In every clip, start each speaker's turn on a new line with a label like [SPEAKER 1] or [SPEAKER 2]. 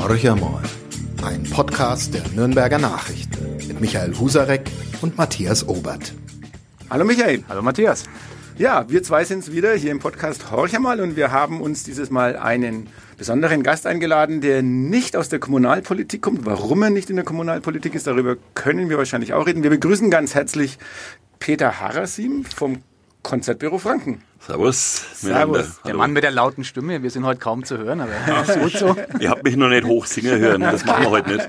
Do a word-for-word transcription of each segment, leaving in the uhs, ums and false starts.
[SPEAKER 1] Horcher mal, ein Podcast der Nürnberger Nachrichten mit Michael Husarek und Matthias Obert.
[SPEAKER 2] Hallo Michael.
[SPEAKER 3] Hallo Matthias.
[SPEAKER 2] Ja, wir zwei sind es wieder hier im Podcast Horcher mal und wir haben uns dieses Mal einen besonderen Gast eingeladen, der nicht aus der Kommunalpolitik kommt. Warum er nicht in der Kommunalpolitik ist, darüber können wir wahrscheinlich auch reden. Wir begrüßen ganz herzlich Peter Harasim vom Konzertbüro Franken.
[SPEAKER 4] Servus.
[SPEAKER 2] Servus.
[SPEAKER 3] Der Mann mit der lauten Stimme. Wir sind heute kaum zu hören, aber ist gut so.
[SPEAKER 4] Ihr habt mich noch nicht hoch singen hören, das machen wir heute nicht.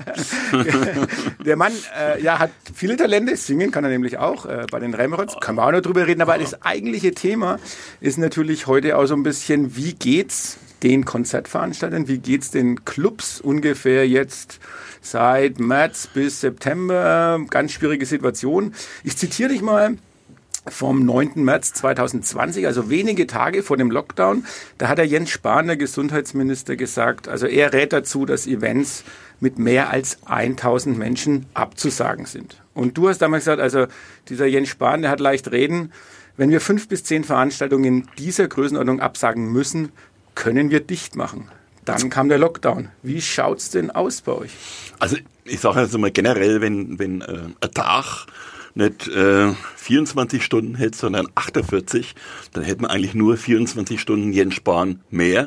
[SPEAKER 2] Der Mann äh, ja, hat viele Talente, singen kann er nämlich auch, äh, bei den Remrods, können wir auch noch drüber reden, aber das eigentliche Thema ist natürlich heute auch so ein bisschen, wie geht's den Konzertveranstaltern, wie geht's den Clubs ungefähr jetzt seit März bis September, ganz schwierige Situation. Ich zitiere dich mal vom neunten März zweitausendzwanzig, also wenige Tage vor dem Lockdown, da hat der Jens Spahn, der Gesundheitsminister, gesagt, also er rät dazu, dass Events mit mehr als tausend Menschen abzusagen sind. Und du hast damals gesagt, also dieser Jens Spahn, der hat leicht reden, wenn wir fünf bis zehn Veranstaltungen dieser Größenordnung absagen müssen, können wir dicht machen. Dann kam der Lockdown. Wie schaut's denn aus bei euch?
[SPEAKER 4] Also ich sage jetzt mal generell, wenn, wenn äh, ein Tag nicht äh, vierundzwanzig Stunden hätte, sondern achtundvierzig, dann hätten wir eigentlich nur vierundzwanzig Stunden Jens Spahn mehr.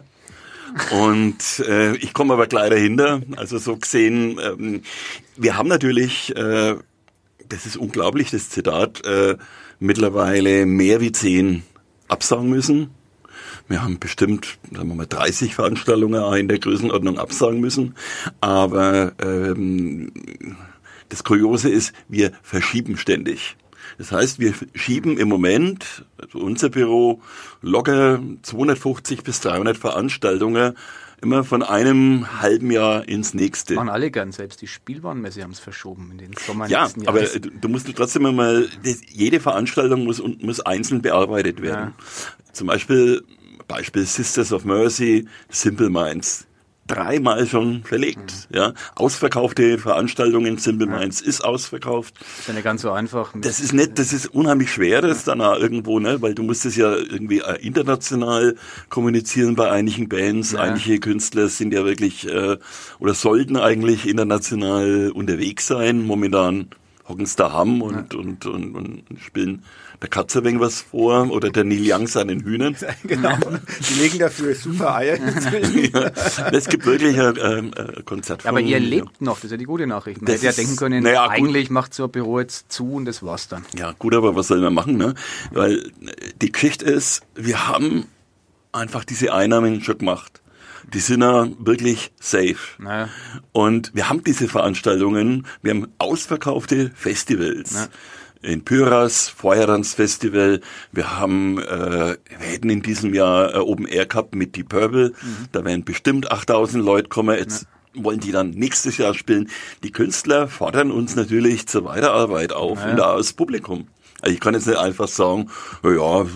[SPEAKER 4] Und äh, ich komme aber gleich dahinter. Also so gesehen, ähm, wir haben natürlich, äh, das ist unglaublich, das Zitat, äh, mittlerweile mehr wie zehn absagen müssen. Wir haben bestimmt, sagen wir mal, dreißig Veranstaltungen in der Größenordnung absagen müssen. Aber ähm, das Kuriose ist, wir verschieben ständig. Das heißt, wir schieben im Moment, also unser Büro, locker zweihundertfünfzig bis dreihundert Veranstaltungen immer von einem halben Jahr ins nächste.
[SPEAKER 3] Machen alle gern, selbst die Spielwarenmesse haben es verschoben in den Sommer
[SPEAKER 4] ja,
[SPEAKER 3] nächsten Jahres.
[SPEAKER 4] aber du, du musst trotzdem einmal, jede Veranstaltung muss, muss einzeln bearbeitet werden. Ja. Zum Beispiel, Beispiel Sisters of Mercy, Simple Minds. Dreimal schon verlegt, mhm. ja. Ausverkaufte Veranstaltungen, Simple ja. Minds ist ausverkauft.
[SPEAKER 3] Das ist ja nicht ganz so einfach.
[SPEAKER 4] Das ist nicht, das ist unheimlich schwer, das dann auch irgendwo, ne, weil du musst es ja irgendwie international kommunizieren bei einigen Bands. Ja. Einige Künstler sind ja wirklich, äh, oder sollten eigentlich international unterwegs sein. Momentan hocken sie daheim und, ja. und, und, und, und spielen der Katze wegen was vor oder der Neil Young seinen Hühnern.
[SPEAKER 2] Genau, die legen dafür super Eier.
[SPEAKER 4] Ja, es gibt wirklich ein, ein, ein Konzert.
[SPEAKER 3] Ja, aber ihr lebt noch, das ist ja die gute Nachricht. Man
[SPEAKER 4] das
[SPEAKER 3] hätte ja denken können,
[SPEAKER 4] naja,
[SPEAKER 3] eigentlich macht so ein Büro jetzt zu und das war's dann.
[SPEAKER 4] Ja gut, aber was soll man machen, ne? Weil die Geschichte ist, wir haben einfach diese Einnahmen schon gemacht. Die sind ja wirklich safe. Naja. Und wir haben diese Veranstaltungen, wir haben ausverkaufte Festivals. Naja. In Pyras, Feuerlands Festival. Wir haben, äh, wir hätten in diesem Jahr äh, Open Air gehabt mit Deep Purple. Mhm. Da werden bestimmt achttausend Leute kommen. Jetzt ja. wollen die dann nächstes Jahr spielen. Die Künstler fordern uns natürlich zur Weiterarbeit auf ja. und da als Publikum. Also ich kann jetzt nicht einfach sagen, ja,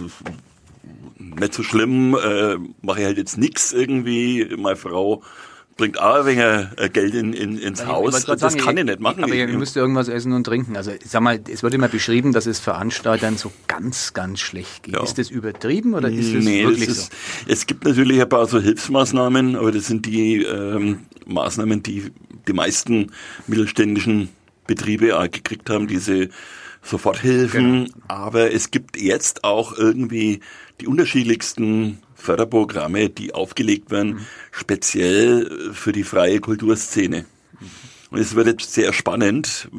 [SPEAKER 4] nicht so schlimm, äh, mache ich halt jetzt nichts irgendwie. Meine Frau bringt auch ein wenig Geld in, in, ins ja, Haus. Das sagen, kann ich nicht machen.
[SPEAKER 3] Aber ihr müsst irgendwas essen und trinken. Also ich sag mal, es wird immer beschrieben, dass es Veranstaltern so ganz, ganz schlecht geht. Ja. Ist das übertrieben oder ist es nee, wirklich ist, so?
[SPEAKER 4] Es gibt natürlich ein paar so Hilfsmaßnahmen, aber das sind die ähm, Maßnahmen, die die meisten mittelständischen Betriebe auch gekriegt haben, diese Soforthilfen. Genau. Aber es gibt jetzt auch irgendwie die unterschiedlichsten Förderprogramme, die aufgelegt werden, mhm. speziell für die freie Kulturszene. Mhm. Und es wird jetzt sehr spannend.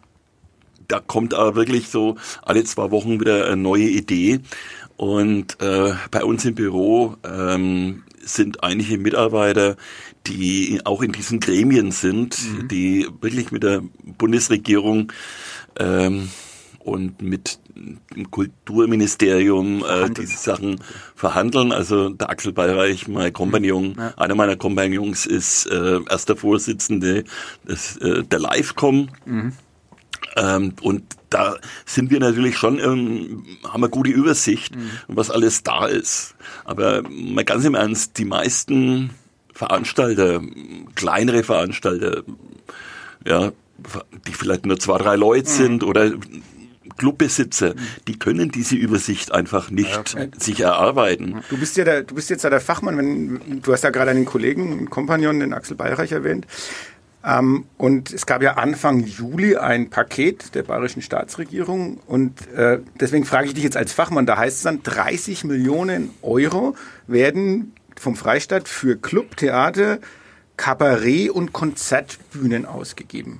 [SPEAKER 4] Da kommt aber wirklich so alle zwei Wochen wieder eine neue Idee. Und äh, bei uns im Büro ähm, sind einige Mitarbeiter, die auch in diesen Gremien sind, mhm. die wirklich mit der Bundesregierung ähm, und mit dem Kulturministerium äh, diese Sachen verhandeln. Also der Axel Ballreich, mein Kompagnon, ja. einer meiner Kompagnons ist äh, erster Vorsitzende des, äh, der Live-Com. Mhm. Ähm, und da sind wir natürlich schon, ähm, haben eine gute Übersicht, mhm. was alles da ist. Aber mal ganz im Ernst, die meisten Veranstalter, kleinere Veranstalter, ja, die vielleicht nur zwei, drei Leute mhm. sind oder Clubbesitzer, die können diese Übersicht einfach nicht ja, okay. sich erarbeiten.
[SPEAKER 2] Du bist ja der, du bist jetzt ja der Fachmann, wenn, du hast ja gerade einen Kollegen, einen Kompagnon, den Axel Beilreich erwähnt. Ähm, und es gab ja Anfang Juli ein Paket der bayerischen Staatsregierung und äh, deswegen frage ich dich jetzt als Fachmann, da heißt es dann, dreißig Millionen Euro werden vom Freistaat für Club, Theater, Kabarett und Konzertbühnen ausgegeben.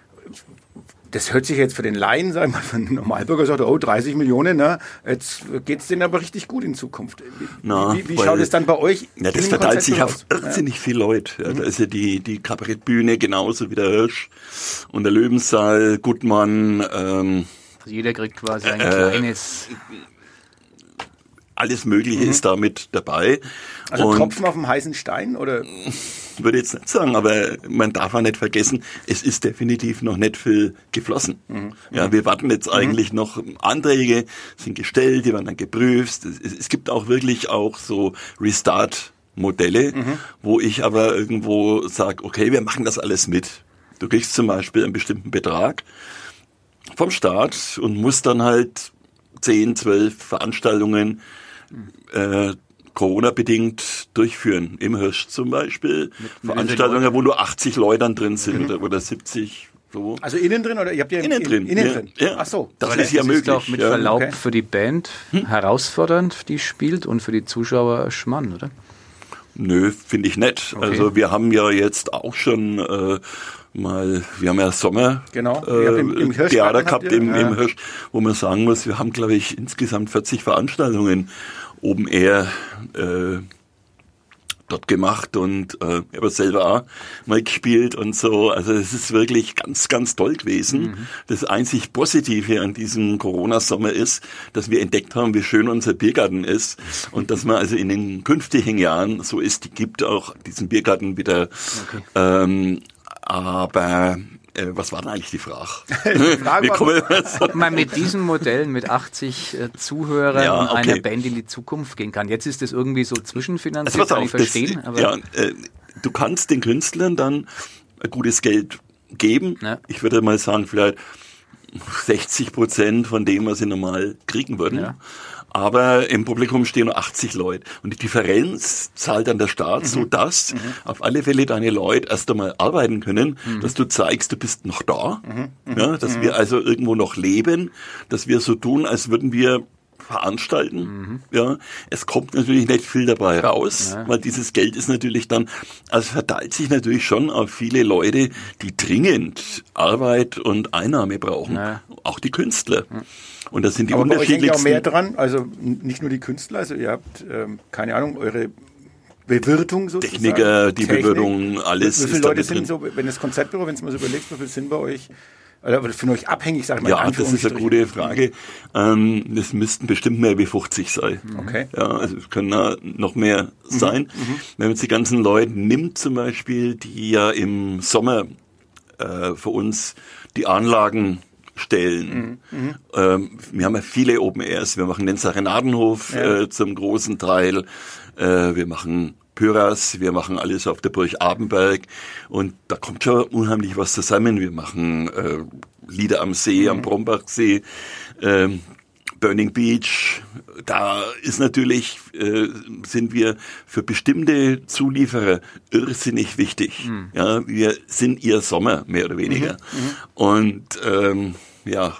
[SPEAKER 2] Das hört sich jetzt für den Laien, sagen wir mal, für den Normalbürger, sagt, oh, dreißig Millionen, ne? Jetzt geht es denen aber richtig gut in Zukunft. Wie,
[SPEAKER 4] Na,
[SPEAKER 2] wie, wie schaut es dann bei euch?
[SPEAKER 4] Ja, das verteilt sich auf irrsinnig ja. viele Leute. Ja, mhm. Da ist ja die, die Kabarettbühne genauso wie der Hirsch und der Löwensaal, Gutmann. Ähm,
[SPEAKER 3] also jeder kriegt quasi ein
[SPEAKER 4] äh,
[SPEAKER 3] kleines...
[SPEAKER 4] Alles Mögliche mhm. ist da mit dabei.
[SPEAKER 2] Also und Tropfen auf dem heißen Stein, oder?
[SPEAKER 4] Würde jetzt nicht sagen, aber man darf auch nicht vergessen, es ist definitiv noch nicht viel geflossen. Mhm. Ja, wir warten jetzt eigentlich mhm. noch, Anträge sind gestellt, die werden dann geprüft. Es, es gibt auch wirklich auch so Restart-Modelle, mhm. wo ich aber irgendwo sage, okay, wir machen das alles mit. Du kriegst zum Beispiel einen bestimmten Betrag vom Staat und musst dann halt zehn, zwölf Veranstaltungen äh, Corona-bedingt durchführen. Im Hirsch zum Beispiel. Mit, mit Veranstaltungen, wo nur achtzig Leute dann drin sind mhm. oder, oder siebzig. So.
[SPEAKER 2] Also innen drin oder ihr habt ja
[SPEAKER 4] innen drin?
[SPEAKER 2] Innen
[SPEAKER 4] ja,
[SPEAKER 2] drin.
[SPEAKER 4] Ja.
[SPEAKER 2] Ach so.
[SPEAKER 4] Das
[SPEAKER 3] Aber
[SPEAKER 4] ist ja
[SPEAKER 3] das
[SPEAKER 4] möglich.
[SPEAKER 3] Ist auch mit
[SPEAKER 4] ja.
[SPEAKER 3] Verlaub
[SPEAKER 2] okay.
[SPEAKER 3] für die Band hm? herausfordernd, die spielt, und für die Zuschauer Schmarrn, oder?
[SPEAKER 4] Nö, finde ich nicht. Okay. Also wir haben ja jetzt auch schon äh, mal, wir haben ja Sommer
[SPEAKER 2] genau.
[SPEAKER 4] äh,
[SPEAKER 2] im, im
[SPEAKER 4] Theater gehabt im,
[SPEAKER 2] ja.
[SPEAKER 4] im Hirsch, wo man sagen muss, wir haben, glaube ich, insgesamt vierzig Veranstaltungen Open Air äh, dort gemacht und äh, ich habe selber auch mal gespielt und so. Also es ist wirklich ganz, ganz toll gewesen. Mhm. Das einzig Positive an diesem Corona-Sommer ist, dass wir entdeckt haben, wie schön unser Biergarten ist und dass man also in den künftigen Jahren, so ist, gibt auch diesen Biergarten wieder. Okay. Ähm, aber äh, was war denn eigentlich die Frage?
[SPEAKER 2] die Frage
[SPEAKER 3] war, ob man mit diesen Modellen mit achtzig äh, Zuhörern
[SPEAKER 4] ja, okay.
[SPEAKER 3] einer Band in die Zukunft gehen kann. Jetzt ist das irgendwie so zwischenfinanziert,
[SPEAKER 4] also,
[SPEAKER 3] kann ich verstehen.
[SPEAKER 4] Das,
[SPEAKER 3] aber
[SPEAKER 4] ja, äh, du kannst den Künstlern dann ein gutes Geld geben. Ja. Ich würde mal sagen, vielleicht sechzig Prozent von dem, was sie normal kriegen würden. Ja. Aber im Publikum stehen nur achtzig Leute. Und die Differenz zahlt dann der Staat, mhm. sodass mhm. auf alle Fälle deine Leute erst einmal arbeiten können, mhm. dass du zeigst, du bist noch da, mhm. ja, dass mhm. wir also irgendwo noch leben, dass wir so tun, als würden wir veranstalten. Mhm. Ja, es kommt natürlich nicht viel dabei raus, ja. weil dieses Geld ist natürlich dann, also verteilt sich natürlich schon auf viele Leute, die dringend Arbeit und Einnahme brauchen. Ja. Auch die Künstler. Ja. Und das sind die
[SPEAKER 2] aber
[SPEAKER 4] unterschiedlichsten.
[SPEAKER 2] Aber auch mehr dran, also nicht nur die Künstler, also ihr habt, ähm, keine Ahnung, eure Bewirtung sozusagen.
[SPEAKER 4] Techniker, die Technik. Bewirtung, alles.
[SPEAKER 2] Wie viele Leute sind so, wenn das Konzertbüro, wenn es mal so überlegst, wie viele sind bei euch, oder von euch abhängig, sag ich mal.
[SPEAKER 4] Ja, das ist eine gute Frage. Ähm, das müssten bestimmt mehr wie fünfzig sein.
[SPEAKER 2] Okay.
[SPEAKER 4] Ja, also es können da noch mehr sein. Mhm. Wenn man jetzt die ganzen Leute nimmt zum Beispiel, die ja im Sommer äh, für uns die Anlagen stellen. Mhm. Ähm, wir haben ja viele Open Airs. Wir machen den Serenadenhof ja. äh, zum großen Teil. Äh, wir machen Pyras, wir machen alles auf der Burg Abenberg. Und da kommt schon unheimlich was zusammen. Wir machen äh, Lieder am See, mhm. am Brombachsee, äh, Burning Beach. Da ist natürlich, äh, sind wir für bestimmte Zulieferer irrsinnig wichtig. Mhm. Ja, wir sind ihr Sommer, mehr oder weniger. Mhm. Und ähm, ja.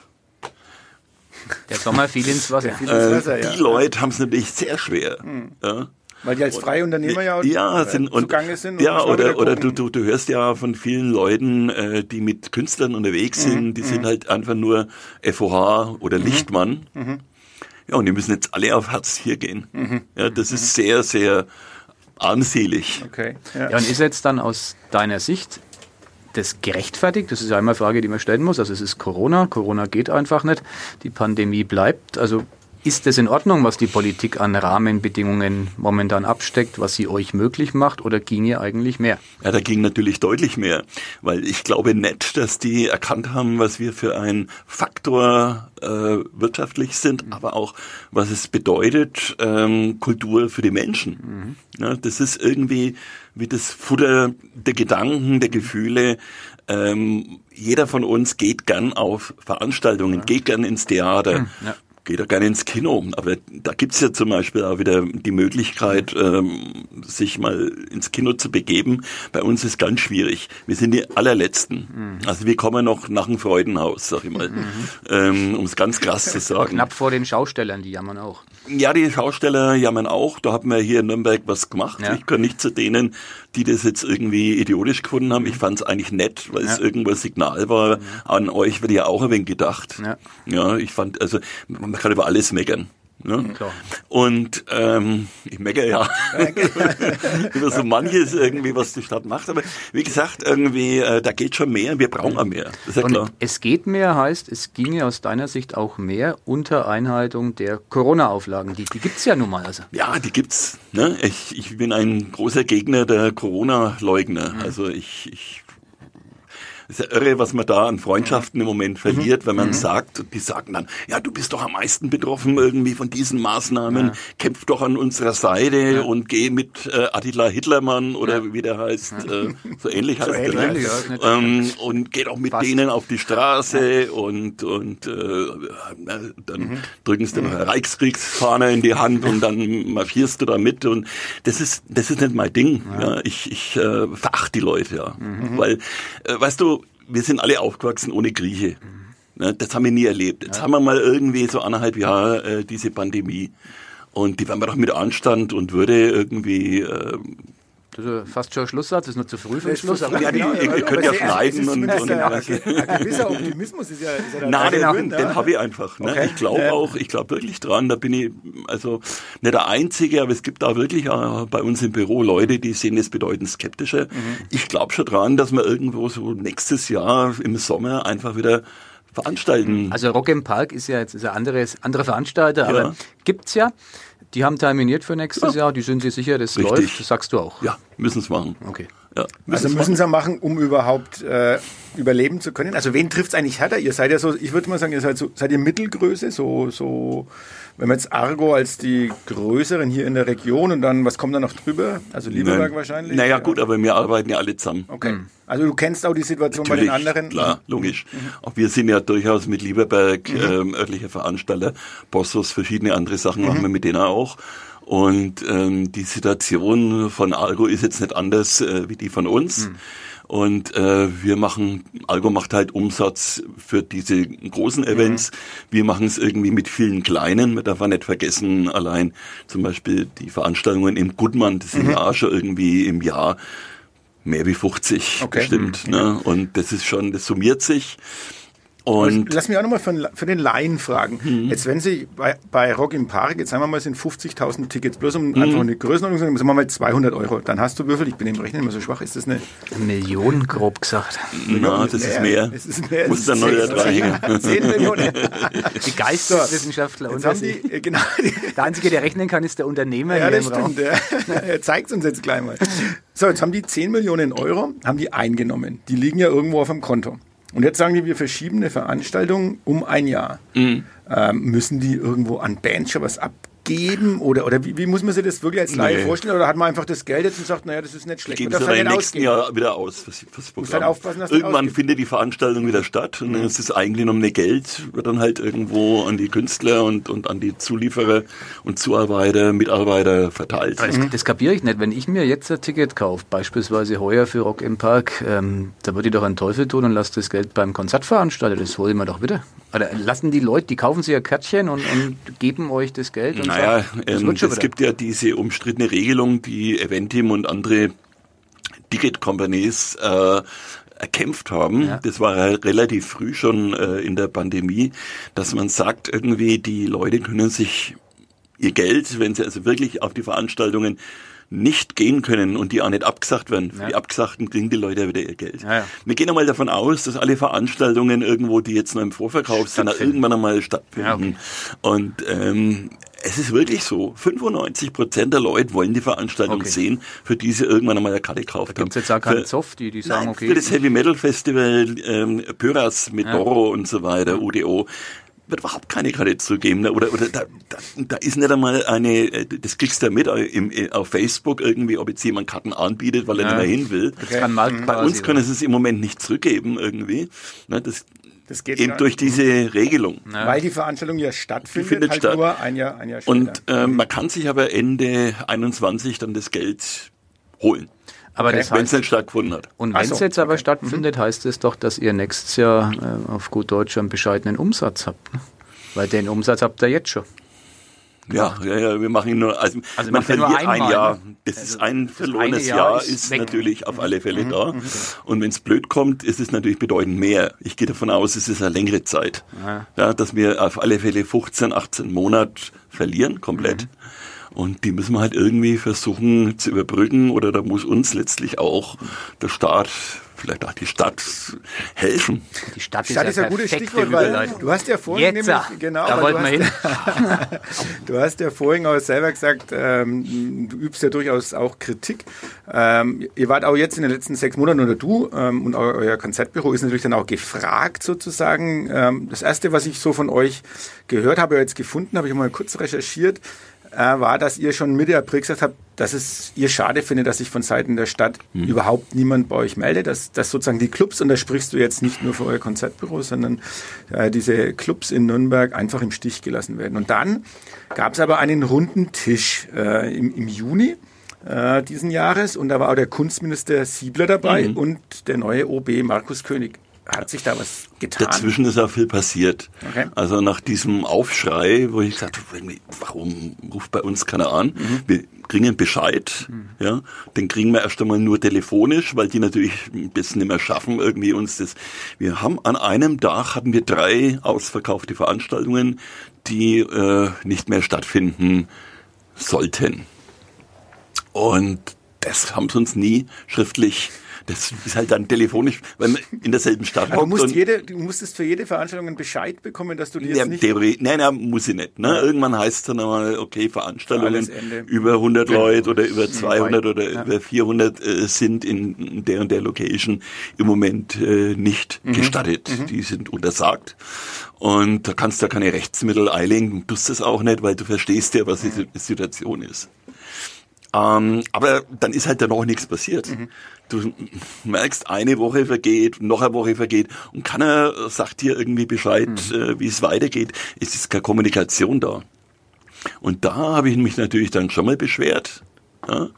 [SPEAKER 3] Der Sommer fiel ins Wasser.
[SPEAKER 2] Fiel ins Wasser
[SPEAKER 4] äh,
[SPEAKER 2] ja.
[SPEAKER 4] Die Leute haben es natürlich sehr schwer. Mhm. Ja.
[SPEAKER 2] Weil die als Freiunternehmer ja,
[SPEAKER 4] ja sind, und,
[SPEAKER 2] zugange sind.
[SPEAKER 4] Ja, oder, oder du, du, du hörst ja von vielen Leuten, äh, die mit Künstlern unterwegs sind, mhm. die mhm. sind halt einfach nur F O H oder mhm. Lichtmann. Mhm. Ja, und die müssen jetzt alle auf Hartz vier gehen. Mhm. Ja, das ist sehr, sehr armselig.
[SPEAKER 2] Okay. Ja.
[SPEAKER 3] Ja, und ist jetzt dann aus deiner Sicht das gerechtfertigt? Das ist ja immer eine Frage, die man stellen muss. Also es ist Corona, Corona geht einfach nicht, die Pandemie bleibt. Also Ist das in Ordnung, was die Politik an Rahmenbedingungen momentan absteckt, was sie euch möglich macht, oder ginge eigentlich mehr?
[SPEAKER 4] Ja, da ging natürlich deutlich mehr, weil ich glaube nicht, dass die erkannt haben, was wir für ein Faktor äh, wirtschaftlich sind, mhm. aber auch, was es bedeutet, ähm, Kultur für die Menschen. Mhm. Ja, das ist irgendwie wie das Futter der Gedanken, der Gefühle. Ähm, jeder von uns geht gern auf Veranstaltungen, ja. geht gern ins Theater. Mhm. Ja. Geht auch gerne ins Kino, aber da gibt's ja zum Beispiel auch wieder die Möglichkeit, ähm, sich mal ins Kino zu begeben. Bei uns ist ganz schwierig. Wir sind die allerletzten. Mhm. Also wir kommen noch nach dem Freudenhaus, sag ich mal, mhm. ähm, um es ganz krass zu sagen.
[SPEAKER 3] Knapp vor den Schaustellern, die jammern auch.
[SPEAKER 4] Ja, die Schausteller jammern auch. Da haben wir hier in Nürnberg was gemacht. Ja. Ich gehöre nicht zu denen, die das jetzt irgendwie idiotisch gefunden haben. Ich fand es eigentlich nett, weil ja. es irgendwo ein Signal war. Mhm. An euch wird ja auch ein wenig gedacht. Ja, ja ich fand, also man kann über alles meckern. Ne? Klar. Und ähm, ich meckere ja über so manches irgendwie, was die Stadt macht. Aber wie gesagt, irgendwie, äh, da geht schon mehr. Wir brauchen auch mehr. Das ist ja
[SPEAKER 3] Und
[SPEAKER 4] klar.
[SPEAKER 3] Es geht mehr heißt, es ginge aus deiner Sicht auch mehr unter Einhaltung der Corona-Auflagen. Die, die gibt's ja nun mal. Also.
[SPEAKER 4] Ja, die gibt's. Ne? Ich, ich bin ein großer Gegner der Corona-Leugner. Mhm. Also ich, ich Das ist ja irre, was man da an Freundschaften im Moment verliert, mhm. wenn man mhm. sagt, die sagen dann, ja, du bist doch am meisten betroffen irgendwie von diesen Maßnahmen, ja. kämpf doch an unserer Seite ja. und geh mit äh, Attila Hitlermann oder ja. wie der heißt, ja. äh, so ähnlich heißt so der, ähnlich, ja. ähm, und geh doch mit Fast. denen auf die Straße ja. und und äh, dann mhm. drücken sie dir noch eine Reichskriegsfahne in die Hand und dann marschierst du da mit und das ist das ist nicht mein Ding. Ja. Ja. Ich, ich äh, verachte die Leute, ja, mhm. weil, äh, weißt du, wir sind alle aufgewachsen ohne Grieche. Mhm. Das haben wir nie erlebt. Jetzt ja. haben wir mal irgendwie so anderthalb Jahre äh, diese Pandemie. Und die werden wir doch mit Anstand und Würde irgendwie... Äh,
[SPEAKER 3] das ist fast schon ein Schlusssatz, das ist nur zu früh für den Schluss.
[SPEAKER 4] Aber ja, die, ihr, ihr könnt ja schneiden. und, und
[SPEAKER 2] ja, ein gewisser Optimismus ist ja... Ist ja
[SPEAKER 4] Nein, den, den, den habe ich einfach. Ne? Okay. Ich glaube ja. auch, ich glaube wirklich dran, da bin ich also nicht der Einzige, aber es gibt da wirklich auch bei uns im Büro Leute, die sehen das bedeutend skeptischer. Mhm. Ich glaube schon dran, dass wir irgendwo so nächstes Jahr im Sommer einfach wieder veranstalten.
[SPEAKER 3] Also Rock im Park ist ja jetzt ist ein anderes, anderer Veranstalter, aber ja. gibt's ja. Die haben terminiert für nächstes ja. Jahr, die sind sich sicher, das Richtig. läuft, das sagst du auch.
[SPEAKER 4] Ja, müssen es machen.
[SPEAKER 3] Okay.
[SPEAKER 4] Ja,
[SPEAKER 2] also müssen sie machen, um überhaupt äh, überleben zu können. Also wen trifft es eigentlich härter? Ihr seid ja so, ich würde mal sagen, ihr seid so, seid ihr Mittelgröße, so, so, wenn man jetzt Argo als die größeren hier in der Region und dann, was kommt da noch drüber? Also Lieberberg
[SPEAKER 4] Nein.
[SPEAKER 2] wahrscheinlich?
[SPEAKER 4] Naja gut, aber wir arbeiten ja alle zusammen.
[SPEAKER 2] Okay. Mhm. Also du kennst auch die Situation
[SPEAKER 4] Natürlich,
[SPEAKER 2] bei den anderen?
[SPEAKER 4] Klar, logisch. Mhm. Auch wir sind ja durchaus mit Lieberberg mhm. ähm, örtlicher Veranstalter, Bossos, verschiedene andere Sachen mhm. machen wir mit denen auch. Und ähm, die Situation von Argo ist jetzt nicht anders äh, wie die von uns. Mhm. Und äh, wir machen, Argo macht halt Umsatz für diese großen Events. Mhm. Wir machen es irgendwie mit vielen kleinen. Man darf auch nicht vergessen, allein zum Beispiel die Veranstaltungen im Gutmann, das sind mhm. ja schon irgendwie im Jahr mehr wie fünfzig okay. bestimmt. Mhm. Ne? Und das ist schon, das summiert sich. Und
[SPEAKER 2] lass mich auch nochmal für, für den Laien fragen. Mhm. Jetzt, wenn Sie bei, bei Rock im Park, jetzt sagen wir mal, sind fünfzigtausend Tickets, bloß um mhm. einfach eine Größenordnung zu sagen, sagen wir mal zweihundert Euro. Dann hast du Würfel, ich bin im Rechnen immer so schwach, ist das eine...
[SPEAKER 3] Millionen, grob gesagt.
[SPEAKER 4] Na, das ist mehr. Das ist mehr. Muss dann neuer dranhängen.
[SPEAKER 3] zehn Millionen. Die Geisteswissenschaftler unter sich. Die, genau, die, der Einzige, der rechnen kann, ist der Unternehmer
[SPEAKER 2] ja,
[SPEAKER 3] hier
[SPEAKER 2] das
[SPEAKER 3] im
[SPEAKER 2] stimmt, Raum. Der, er zeigt uns jetzt gleich mal. So, jetzt haben die zehn Millionen Euro, haben die eingenommen. Die liegen ja irgendwo auf dem Konto. Und jetzt sagen die, wir verschieben eine Veranstaltung um ein Jahr. Mhm. Ähm, müssen die irgendwo an Bands schon was abgeben? Oder, oder wie, wie muss man sich das wirklich als Laie nee. vorstellen? Oder hat man einfach das Geld jetzt und sagt, naja, das ist nicht schlecht?
[SPEAKER 4] Geben sie dann im nächsten Jahr wieder aus. Fürs, fürs Programm. Halt aufpassen, dass irgendwann findet die Veranstaltung wieder statt und dann ist das eingenommene Geld, wird dann halt irgendwo an die Künstler und, und an die Zulieferer und Zuarbeiter, Mitarbeiter verteilt.
[SPEAKER 3] Das, das kapiere ich nicht. Wenn ich mir jetzt ein Ticket kaufe, beispielsweise heuer für Rock im Park, ähm, da würde ich doch einen Teufel tun und lasse das Geld beim Konzertveranstalter. Das hole ich mir doch wieder. Oder lassen die Leute, die kaufen sich ein Kärtchen und, und geben euch das Geld? Und
[SPEAKER 4] naja, ähm, es gibt ja diese umstrittene Regelung, die Eventim und andere Ticket-Companies äh, erkämpft haben. Ja. Das war ja relativ früh schon äh, in der Pandemie, dass man sagt, irgendwie die Leute können sich ihr Geld, wenn sie also wirklich auf die Veranstaltungen nicht gehen können und die auch nicht abgesagt werden. Für
[SPEAKER 3] ja.
[SPEAKER 4] die Abgesagten kriegen die Leute ja wieder ihr Geld.
[SPEAKER 3] Ja, ja.
[SPEAKER 4] Wir gehen einmal davon aus, dass alle Veranstaltungen irgendwo, die jetzt noch im Vorverkauf sind, irgendwann einmal stattfinden. Ja, okay. Und ähm, es ist wirklich so, fünfundneunzig Prozent der Leute wollen die Veranstaltung okay. sehen, für die sie irgendwann einmal eine Karte gekauft haben.
[SPEAKER 3] Da gibt es jetzt auch keinen Zoff, die, die sagen,
[SPEAKER 4] nein,
[SPEAKER 3] okay.
[SPEAKER 4] Für das Heavy Metal Festival, ähm, Pyras mit ja. Doro und so weiter, U D O, wird überhaupt keine Karte zugeben. Oder, oder da, da, da ist nicht einmal eine, das kriegst du ja mit im, auf Facebook irgendwie, ob jetzt jemand Karten anbietet, weil er ja. nicht mehr hin will.
[SPEAKER 3] Okay. Kann mal
[SPEAKER 4] Bei uns können sie es im Moment nicht zurückgeben irgendwie. Das, Das geht eben durch diese Regelung.
[SPEAKER 2] Ja. Weil die Veranstaltung ja stattfindet,
[SPEAKER 4] findet
[SPEAKER 2] halt
[SPEAKER 4] statt.
[SPEAKER 2] nur ein Jahr, ein Jahr später.
[SPEAKER 4] Und äh, man kann sich aber Ende einundzwanzig dann das Geld holen.
[SPEAKER 3] Aber
[SPEAKER 4] okay.
[SPEAKER 3] das
[SPEAKER 4] wenn es nicht stattgefunden hat.
[SPEAKER 3] Und wenn es so. jetzt aber okay. stattfindet, heißt es doch, dass ihr nächstes Jahr äh, auf gut Deutsch einen bescheidenen Umsatz habt. Ne? Weil den Umsatz habt ihr jetzt schon.
[SPEAKER 4] Ja, ja, ja, wir machen ihn nur, also, also man verliert nur ein Jahr. Das ist ein verlorenes Jahr, Jahr, ist, ist natürlich auf alle Fälle mhm. da. Mhm. Und wenn es blöd kommt, ist es natürlich bedeutend mehr. Ich gehe davon aus, es ist eine längere Zeit. Aha. Ja, dass wir auf alle Fälle fünfzehn, achtzehn Monate verlieren, komplett. Mhm. Und die müssen wir halt irgendwie versuchen zu überbrücken, oder da muss uns letztlich auch der Staat, vielleicht auch die Stadt helfen.
[SPEAKER 3] Die Stadt,
[SPEAKER 2] Stadt ist, ist ein gutes Stichwort, weil du hast ja vorhin
[SPEAKER 3] Jetzt,
[SPEAKER 2] nämlich, genau,
[SPEAKER 3] da wollten wir hin.
[SPEAKER 2] Du hast ja vorhin auch selber gesagt, ähm, du übst ja durchaus auch Kritik. Ähm, ihr wart auch jetzt in den letzten sechs Monaten, oder du und euer Konzertbüro ist natürlich dann auch gefragt sozusagen. Ähm, das erste, was ich so von euch gehört habe, jetzt gefunden habe, ich mal kurz recherchiert, war, dass ihr schon Mitte April gesagt habt, dass es ihr schade findet, dass sich von Seiten der Stadt hm. überhaupt niemand bei euch meldet, dass, dass sozusagen die Clubs, und da sprichst du jetzt nicht nur für euer Konzertbüro, sondern äh, diese Clubs in Nürnberg einfach im Stich gelassen werden. Und dann gab es aber einen runden Tisch äh, im, im Juni äh, diesen Jahres, und da war auch der Kunstminister Siebler dabei mhm. und der neue O B Markus König. Hat sich da was getan?
[SPEAKER 4] Dazwischen ist auch viel passiert. Okay. Also nach diesem Aufschrei, wo ich gesagt habe, warum ruft bei uns keiner an? Mhm. Wir kriegen einen Bescheid, mhm. ja, den kriegen wir erst einmal nur telefonisch, weil die natürlich das nicht mehr schaffen, irgendwie uns das. Wir haben an einem Tag hatten wir drei ausverkaufte Veranstaltungen, die äh, nicht mehr stattfinden sollten. Und das haben sie uns nie schriftlich. Das ist halt dann telefonisch, weil man in derselben Stadt
[SPEAKER 2] hockt. Du, musst jede, du musstest für jede Veranstaltung einen Bescheid bekommen, dass du dir
[SPEAKER 4] ja,
[SPEAKER 2] nicht...
[SPEAKER 4] Theorie, nein, nein, muss ich nicht. Ne? Ja. Irgendwann heißt es dann einmal, okay, Veranstaltungen über hundert ja. Leute oder über zweihundert oder ja. über vierhundert äh, sind in der und der Location im Moment äh, nicht mhm. gestattet. Mhm. Die sind untersagt. Und da kannst du ja keine Rechtsmittel einlegen. Du tust das auch nicht, weil du verstehst ja, was die Situation ist. Ähm, aber dann ist halt da noch nichts passiert. Mhm. Du merkst, eine Woche vergeht, noch eine Woche vergeht und keiner sagt dir irgendwie Bescheid, mhm. äh, wie es weitergeht. Es ist keine Kommunikation da. Und da habe ich mich natürlich dann schon mal beschwert. Ja?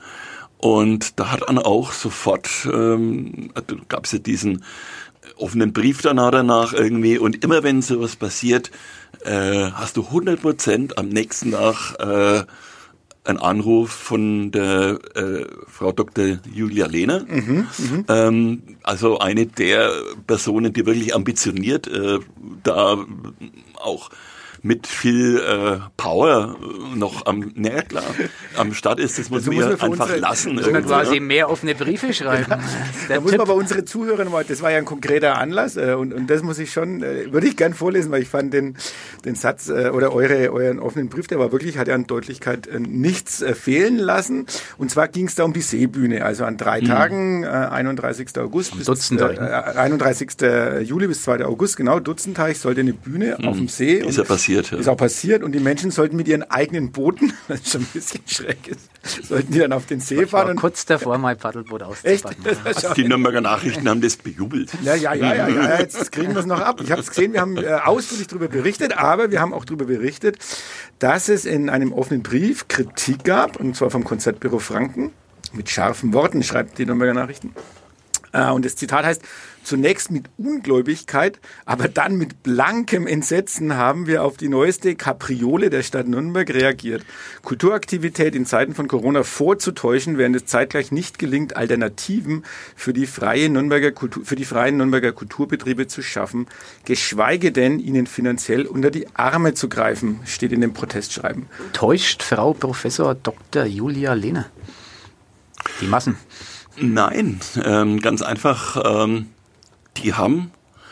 [SPEAKER 4] Und da hat dann auch sofort, ähm, gab es ja diesen offenen Brief danach, danach irgendwie. Und immer wenn sowas passiert, äh, hast du hundert Prozent am nächsten Tag äh, ein Anruf von der äh, Frau Doktor Julia Lehner, mhm, ähm, also eine der Personen, die wirklich ambitioniert äh, da auch mit viel äh, Power noch am, naja klar, am Start ist, das muss das man einfach unsere, lassen.
[SPEAKER 3] Muss man quasi mehr offene Briefe schreiben.
[SPEAKER 2] Da muss man bei unsere Zuhörer nochmal, das war ja ein konkreter Anlass äh, und, und das muss ich schon, äh, würde ich gern vorlesen, weil ich fand den, den Satz äh, oder eure, euren offenen Brief, der war wirklich, hat ja an Deutlichkeit äh, nichts äh, fehlen lassen. Und zwar ging es da um die Seebühne, also an drei mhm. Tagen, äh, einunddreißigsten August bis
[SPEAKER 3] Dutzendteich,
[SPEAKER 2] äh, einunddreißigsten Juli bis zweiten August, genau, Dutzendteich sollte eine Bühne mhm. auf dem See.
[SPEAKER 4] Ist ja passiert. Ja.
[SPEAKER 2] Ist auch passiert und die Menschen sollten mit ihren eigenen Booten, was schon ein bisschen schräg ist, sollten die dann auf den See fahren.
[SPEAKER 3] Ich war kurz davor, mein Paddelboot auszupacken.
[SPEAKER 4] Also die Nürnberger Nachrichten haben das bejubelt.
[SPEAKER 2] Ja, ja, ja, ja, ja, jetzt kriegen wir es noch ab. Ich habe es gesehen, wir haben äh, ausführlich darüber berichtet, aber wir haben auch darüber berichtet, dass es in einem offenen Brief Kritik gab, und zwar vom Konzertbüro Franken, mit scharfen Worten, schreibt die Nürnberger Nachrichten. Äh, und das Zitat heißt: Zunächst mit Ungläubigkeit, aber dann mit blankem Entsetzen haben wir auf die neueste Kapriole der Stadt Nürnberg reagiert. Kulturaktivität in Zeiten von Corona vorzutäuschen, während es zeitgleich nicht gelingt, Alternativen für die freie Nürnberger Kultur, für die freien Nürnberger Kulturbetriebe zu schaffen, geschweige denn ihnen finanziell unter die Arme zu greifen, steht in dem Protestschreiben.
[SPEAKER 3] Täuscht Frau Professor Doktor Julia Lehner? Die Massen?
[SPEAKER 4] Nein, ähm, ganz einfach, ähm, die haben,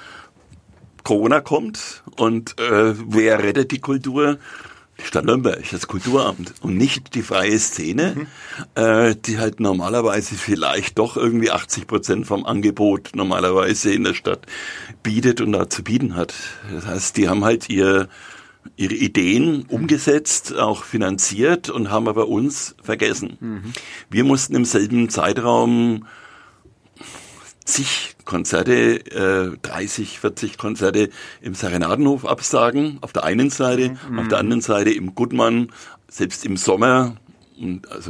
[SPEAKER 4] Corona kommt und äh, wer rettet die Kultur? Die Stadt Nürnberg, das Kulturamt und nicht die freie Szene, mhm. äh, die halt normalerweise vielleicht doch irgendwie achtzig Prozent vom Angebot normalerweise in der Stadt bietet und da zu bieten hat. Das heißt, die haben halt ihr, ihre Ideen umgesetzt, auch finanziert und haben aber uns vergessen. Mhm. Wir mussten im selben Zeitraum zig Konzerte, äh, dreißig, vierzig Konzerte im Serenadenhof absagen, auf der einen Seite, mhm. auf der anderen Seite im Gutmann, selbst im Sommer, und also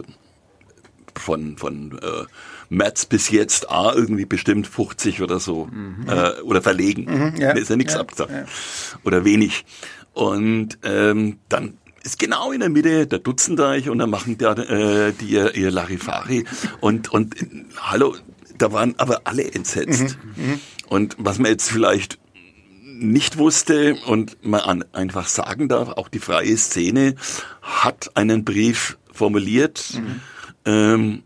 [SPEAKER 4] von von äh, März bis jetzt A irgendwie bestimmt fünfzig oder so, mhm. äh, oder verlegen, mhm, ja. Da ist ja nichts ja, abgesagt, ja. Oder wenig. Und ähm, dann ist genau in der Mitte der Dutzendeich und dann machen da äh, die ihr, ihr Larifari und und hallo, da waren aber alle entsetzt. Mhm. Und was man jetzt vielleicht nicht wusste und man an, einfach sagen darf, auch die freie Szene hat einen Brief formuliert, mhm. ähm,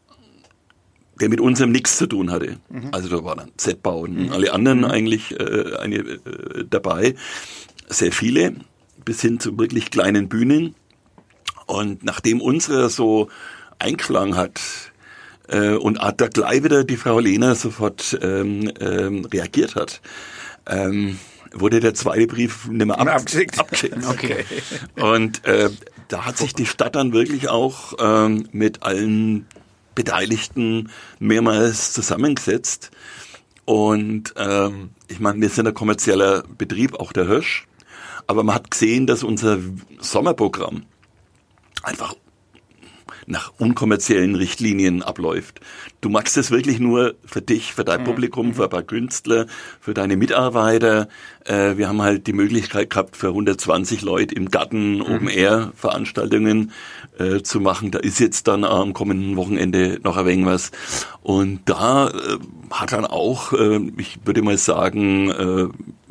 [SPEAKER 4] der mit unserem nichts zu tun hatte. Mhm. Also da waren dann Z-Bau und mhm. alle anderen mhm. eigentlich äh, eine, äh, dabei. Sehr viele, bis hin zu wirklich kleinen Bühnen. Und nachdem unsere so eingeschlagen hat, Äh, und da gleich wieder die Frau Lehner sofort ähm, ähm, reagiert hat, ähm, wurde der zweite Brief nicht mehr ab- abgeschickt. abgeschickt. Okay. Und äh, da hat sich die Stadt dann wirklich auch ähm, mit allen Beteiligten mehrmals zusammengesetzt. Und ähm, ich meine, wir sind ein kommerzieller Betrieb, auch der Hirsch, aber man hat gesehen, dass unser Sommerprogramm einfach nach unkommerziellen Richtlinien abläuft. Du machst es wirklich nur für dich, für dein mhm. Publikum, für ein paar Künstler, für deine Mitarbeiter. Äh, wir haben halt die Möglichkeit gehabt, für hundertzwanzig Leute im Garten mhm. Open-Air-Veranstaltungen äh, zu machen. Da ist jetzt dann am kommenden Wochenende noch ein wenig was. Und da äh, hat dann auch, äh, ich würde mal sagen, äh,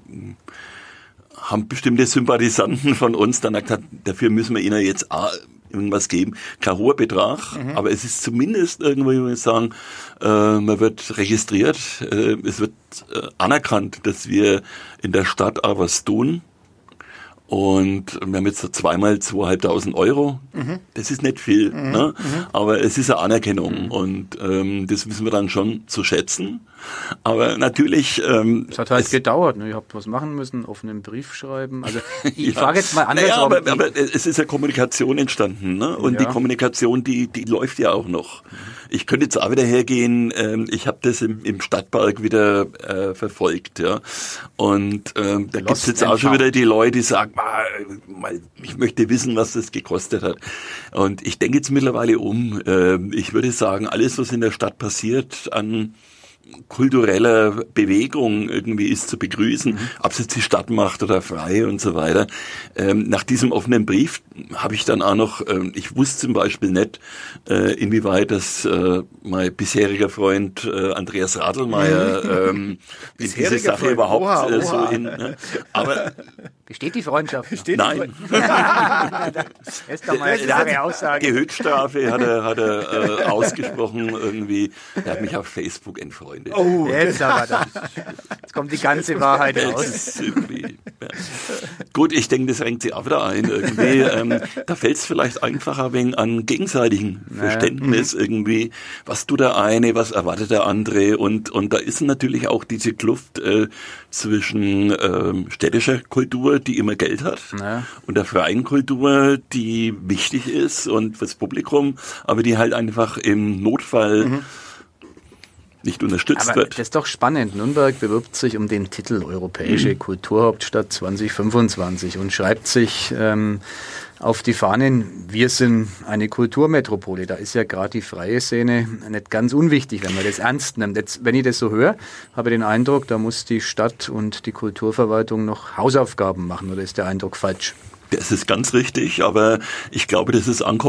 [SPEAKER 4] haben bestimmte Sympathisanten von uns dann gesagt, dafür müssen wir ihnen jetzt auch irgendwas geben. Kein hoher Betrag, mhm. aber es ist zumindest irgendwo, ich würde sagen, äh, man wird registriert, äh, es wird äh, anerkannt, dass wir in der Stadt auch was tun. Und wir haben jetzt so zweimal zweieinhalbtausend Euro. Mhm. Das ist nicht viel, mhm. ne? Mhm. Aber es ist eine Anerkennung mhm. und ähm, das wissen wir dann schon zu schätzen. Aber natürlich... Ähm,
[SPEAKER 3] es hat halt es gedauert, ne? Ihr habt was machen müssen, offenen Brief schreiben. Also ich ja. frage jetzt mal anders.
[SPEAKER 4] Naja, aber, aber es ist ja Kommunikation entstanden, ne? Und ja. die Kommunikation, die die läuft ja auch noch. Mhm. Ich könnte jetzt auch wieder hergehen, ähm, ich habe das im, im Stadtpark wieder äh, verfolgt, ja. Und ähm, da gibt es jetzt auch schon wieder die Leute, die sagen, ich möchte wissen, was das gekostet hat. Und ich denke jetzt mittlerweile um. Ich würde sagen, alles, was in der Stadt passiert an kultureller Bewegung irgendwie ist zu begrüßen, mhm. ob es jetzt die Stadt macht oder frei und so weiter. Ähm, nach diesem offenen Brief habe ich dann auch noch, ähm, ich wusste zum Beispiel nicht, äh, inwieweit das äh, mein bisheriger Freund äh, Andreas Radlmeier ähm, in diese Sache Freund. überhaupt oha, äh, so in... Ne? Aber
[SPEAKER 3] besteht die Freundschaft?
[SPEAKER 4] Besteht Nein.
[SPEAKER 3] Erst einmal eine Aussage.
[SPEAKER 4] Die Höchststrafe hat er, hat er äh, ausgesprochen irgendwie. Er hat mich auf Facebook entfreundet.
[SPEAKER 3] Oh, jetzt aber da. Jetzt kommt die ganze Wahrheit raus.
[SPEAKER 4] Ja. Gut, ich denke, das renkt sich auch wieder ein irgendwie. Ähm, da fällt es vielleicht einfacher wegen an gegenseitigem Verständnis naja. irgendwie. Was tut der eine, was erwartet der andere? Und, und da ist natürlich auch diese Kluft äh, zwischen ähm, städtischer Kultur, die immer Geld hat, naja. und der freien Kultur, die wichtig ist und fürs Publikum, aber die halt einfach im Notfall mhm. nicht unterstützt
[SPEAKER 3] Aber
[SPEAKER 4] wird.
[SPEAKER 3] Das ist doch spannend. Nürnberg bewirbt sich um den Titel Europäische mhm. Kulturhauptstadt zwanzig fünfundzwanzig und schreibt sich ähm, auf die Fahnen, wir sind eine Kulturmetropole. Da ist ja gerade die freie Szene nicht ganz unwichtig, wenn man das ernst nimmt. Jetzt, wenn ich das so höre, habe ich den Eindruck, da muss die Stadt und die Kulturverwaltung noch Hausaufgaben machen, oder ist der Eindruck falsch?
[SPEAKER 4] Das ist ganz richtig, aber ich glaube, das ist angekommen.